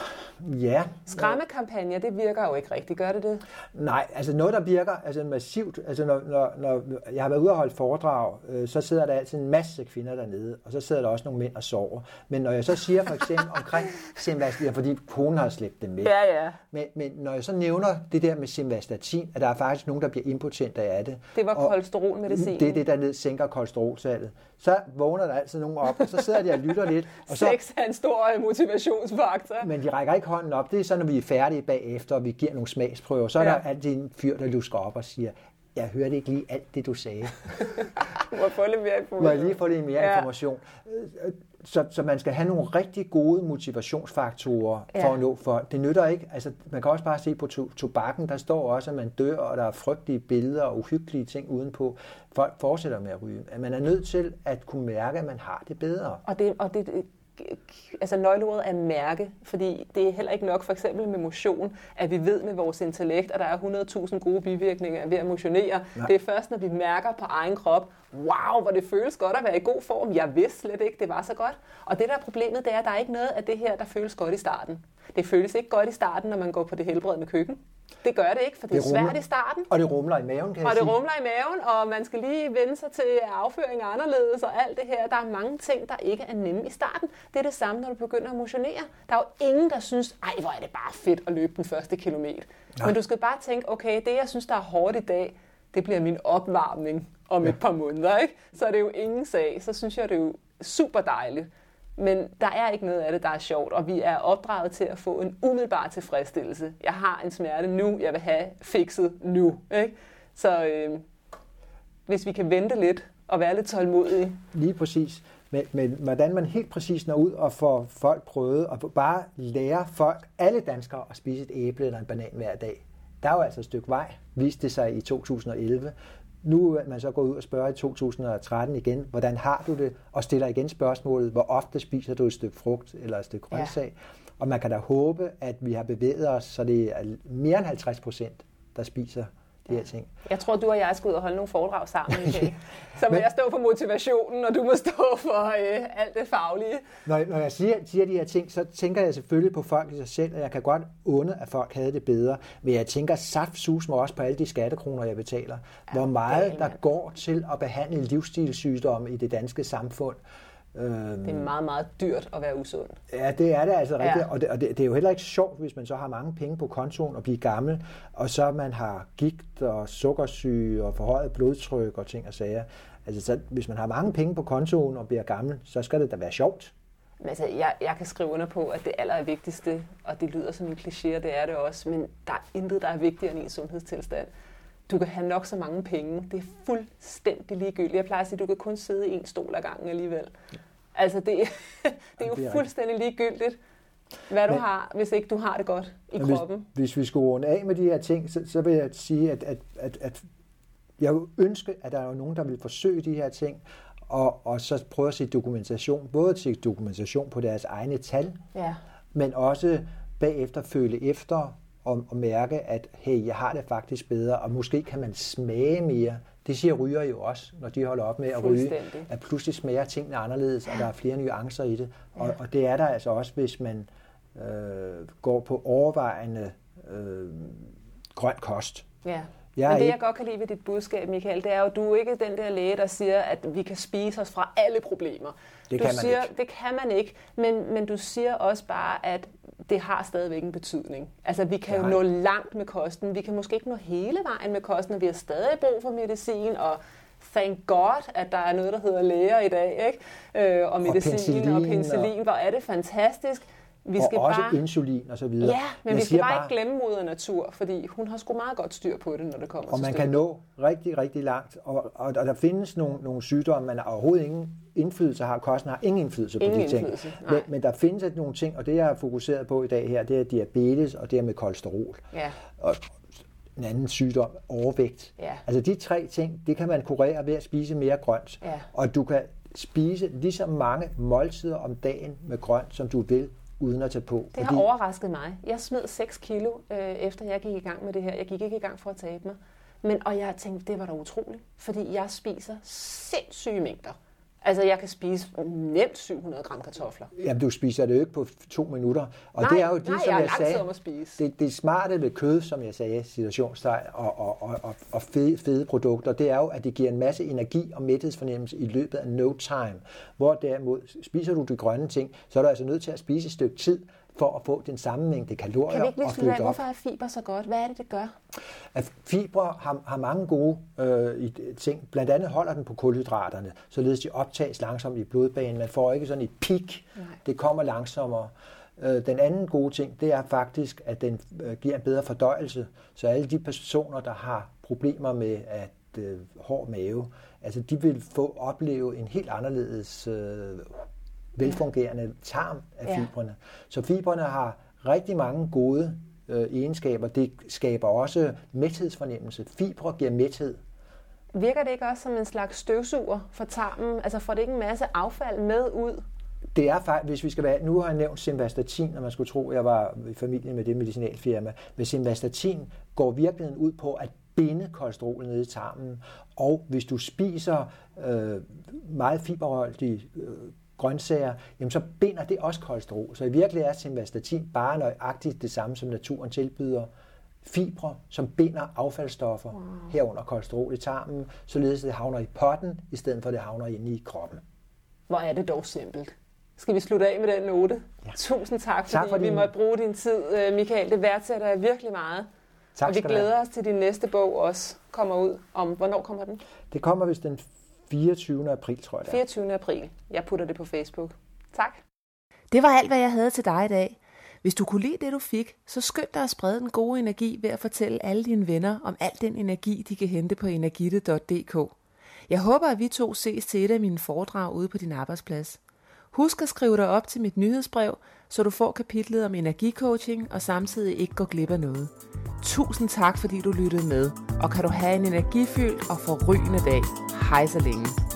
Ja. Skræmmekampagner, det virker jo ikke rigtigt. Gør det det? Nej, altså noget, der virker altså massivt. Altså når, når, når jeg har været ude og holde foredrag, øh, så sidder der altid en masse kvinder dernede, og så sidder der også nogle mænd og sover. Men når jeg så siger for eksempel omkring simvastatin, fordi konen har slæbt dem med. Ja, ja. Men, men når jeg så nævner det der med simvastatin, at der er faktisk nogen, der bliver impotente af det. Det var kolesterolmedicin. Det er det, der ned sænker kolesterolsalget. Så vågner der altid nogen op, og så sidder de og lytter lidt. Og så, sex er en stor motivationsfaktor. Men de rækker ikke hånden op. Det er så, når vi er færdige bagefter, og vi giver nogle smagsprøver. Så er ja. der altid en fyr, der lusker op og siger, jeg hørte ikke lige alt det, du sagde. Må jeg få lidt mere information? Må jeg lige få lidt mere ja. information? Så, så man skal have nogle rigtig gode motivationsfaktorer for ja. at nå folk. Det nytter ikke. Altså, man kan også bare se på to- tobakken, der står også, at man dør, og der er frygtelige billeder og uhyggelige ting udenpå. Folk fortsætter med at ryge. At man er nødt til at kunne mærke, at man har det bedre. Og det, og det altså nøgleordet er mærke, fordi det er heller ikke nok for eksempel med motion, at vi ved med vores intellekt, at der er hundrede tusind gode bivirkninger ved at motionere. Nej. Det er først, når vi mærker på egen krop, wow, hvor det føles godt at være i god form. Jeg vidste slet ikke, det var så godt. Og det der er problemet, det er, at der er ikke noget af det her, der føles godt i starten. Det føles ikke godt i starten, når man går på det helbredende køkken. Det gør det ikke, for det, det er rumler, svært i starten. Og det rumler i maven, kan jeg Og sige. det rumler i maven, og man skal lige vende sig til afføring anderledes og alt det her. Der er mange ting, der ikke er nemme i starten. Det er det samme, når du begynder at motionere. Der er jo ingen, der synes, ej, hvor er det bare fedt at løbe den første kilometer. Nej. Men du skal bare tænke, okay, det jeg synes, der er hårdt i dag, det bliver min opvarmning om ja. et par måneder, ikke? Så er det jo ingen sag. Så synes jeg, det er jo super dejligt. Men der er ikke noget af det, der er sjovt, og vi er opdraget til at få en umiddelbar tilfredsstillelse. Jeg har en smerte nu, jeg vil have fikset nu. Ikke? Så øh, hvis vi kan vente lidt og være lidt tålmodige. Lige præcis. Men, men hvordan man helt præcis når ud og får folk prøvet, og bare lære folk, alle danskere, at spise et æble eller en banan hver dag. Der er jo altså et stykke vej, viste det sig i to tusind og elleve. nu er man så gået ud og spørger i to tusind og tretten igen, hvordan har du det? Og stiller igen spørgsmålet, hvor ofte spiser du et stykke frugt eller et stykke grøntsag? Ja. Og man kan da håbe, at vi har bevæget os, så det er mere end halvtreds procent, der spiser de her ting. Jeg tror, du og jeg skal ud og holde nogle foredrag sammen i dag. Så må Men, jeg stå for motivationen, og du må stå for øh, alt det faglige. Når, når jeg siger, siger de her ting, så tænker jeg selvfølgelig på folk i sig selv, og jeg kan godt unde, at folk havde det bedre. Men jeg tænker saftsus mig også på alle de skattekroner, jeg betaler. Ja, hvor meget der går til at behandle livsstilssygdomme i det danske samfund. Det er meget, meget dyrt at være usund. Ja, det er det altså rigtigt. Ja. Og, det, og det, det er jo heller ikke sjovt, hvis man så har mange penge på kontoen og bliver gammel, og så man har gigt og sukkersyge og forhøjet blodtryk og ting og sager. Altså, så, hvis man har mange penge på kontoen og bliver gammel, så skal det da være sjovt. Men altså, jeg, jeg kan skrive under på, at det aller vigtigste, og det lyder som en kliché, det er det også, men der er intet, der er vigtigere end en sundhedstilstand. Du kan have nok så mange penge. Det er fuldstændig ligegyldigt. Jeg plejer at sige, at du kan kun sidde i en stol ad gangen alligevel. Altså, det, det er jo det er fuldstændig ligegyldigt, hvad du men, har, hvis ikke du har det godt i kroppen. Hvis, hvis vi skulle runde af med de her ting, så, så vil jeg sige, at, at, at, at jeg ønsker, at der er nogen, der vil forsøge de her ting, og, og så prøve at se dokumentation, både til dokumentation på deres egne tal, ja. Men også bagefter føle efter, Og, og mærke, at hey, jeg har det faktisk bedre, og måske kan man smage mere. Det siger ryger jo også, når de holder op med at ryge, at pludselig smager tingene anderledes, og der er flere nuancer i det. Og, ja. og det er der altså også, hvis man øh, går på overvejende øh, grøn kost. Ja. Jeg Men det, jeg godt kan lide ved dit budskab, Michael, det er jo, at du er ikke den der læge, der siger, at vi kan spise os fra alle problemer. Det du kan man siger, ikke. Det kan man ikke, men, men du siger også bare, at det har stadigvæk en betydning. Altså, vi kan Nej. jo nå langt med kosten. Vi kan måske ikke nå hele vejen med kosten, og vi har stadig brug for medicin, og thank God, at der er noget, der hedder læger i dag, ikke? Øh, og medicin og penicillin, og penicillin. Hvor er det fantastisk. Vi og skal også bare... insulin og så videre. Ja, men jeg vi skal bare, bare ikke glemme moder natur, fordi hun har sgu meget godt styr på det, når det kommer og til man styr. Kan nå rigtig, rigtig langt. Og, og, og der findes nogle, nogle sygdomme, man har overhovedet ingen indflydelse har. Kosten har ingen indflydelse ingen på de ting. Men, men der findes et nogle ting, og det jeg har fokuseret på i dag her, det er diabetes og det er med kolesterol. Ja. Og en anden sygdom, overvægt. Ja. Altså de tre ting, det kan man kurere ved at spise mere grønt. Ja. Og du kan spise lige så mange måltider om dagen med grønt, som du vil, uden at tage på. Det har fordi... overrasket mig. Jeg smed seks kilo, øh, efter jeg gik i gang med det her. Jeg gik ikke i gang for at tabe mig. Men, og jeg tænkte, det var da utroligt. Fordi jeg spiser sindssyge mængder. Altså, jeg kan spise nemt syv hundrede gram kartofler. Jamen, du spiser det jo ikke på to minutter. Og nej, det er jo de, nej, som jeg, jeg sagde, om at spise. Det, det smarte ved kød, som jeg sagde, situationstegn og, og, og, og fede, fede produkter, det er jo, at det giver en masse energi og mæthedsfornemmelse i løbet af no time. Hvor derimod, spiser du de grønne ting, så er du altså nødt til at spise et stykke tid, for at få den samme mængde kalorier. Kan vi ikke lige slutte af, hvorfor er fiber så godt? Hvad er det, det gør? At fibre har, har mange gode øh, ting. Blandt andet holder den på kulhydraterne, således de optages langsomt i blodbanen. Man får ikke sådan et peak. Nej. Det kommer langsommere. Øh, den anden gode ting, det er faktisk, at den øh, giver en bedre fordøjelse. Så alle de personer, der har problemer med at øh, hård mave, altså de vil få opleve en helt anderledes øh, velfungerende tarm af fibrene. Ja. Så fibrene har rigtig mange gode øh, egenskaber. Det skaber også mæthedsfornemmelse. Fibre giver mæthed. Virker det ikke også som en slags støvsuger for tarmen? Altså får det ikke en masse affald med ud? Det er faktisk, hvis vi skal være, nu har jeg nævnt simvastatin, og man skulle tro, at jeg var i familie med det medicinalfirma. Men simvastatin går virkelig ud på at binde kolesterolet nede i tarmen. Og hvis du spiser øh, meget fiberholdige øh, grøntsager, jamen så binder det også kolesterol. Så i virkeligheden er simvastatin bare nøjagtigt det samme, som naturen tilbyder. Fibre, som binder affaldsstoffer, wow. herunder kolesterol i tarmen, således at det havner i potten, i stedet for at det havner inde i kroppen. Hvor er det dog simpelt. Skal vi slutte af med den note? Ja. Tusind tak, fordi tak for vi din... måtte bruge din tid, Michael. Det værdsætter jeg virkelig meget. Tak, og vi glæder os til, din næste bog også kommer ud. Om hvornår kommer den? Det kommer vist den fireogtyvende april, tror jeg. Der. fireogtyvende april. Jeg putter det på Facebook. Tak. Det var alt, hvad jeg havde til dig i dag. Hvis du kunne lide det, du fik, så skynd dig at sprede den gode energi ved at fortælle alle dine venner om al den energi, de kan hente på energitte punktum d k. Jeg håber, at vi to ses til et af mine foredrag ude på din arbejdsplads. Husk at skrive dig op til mit nyhedsbrev, så du får kapitlet om energicoaching og samtidig ikke går glip af noget. Tusind tak, fordi du lyttede med, og kan du have en energifyldt og forrygende dag. Hej så længe.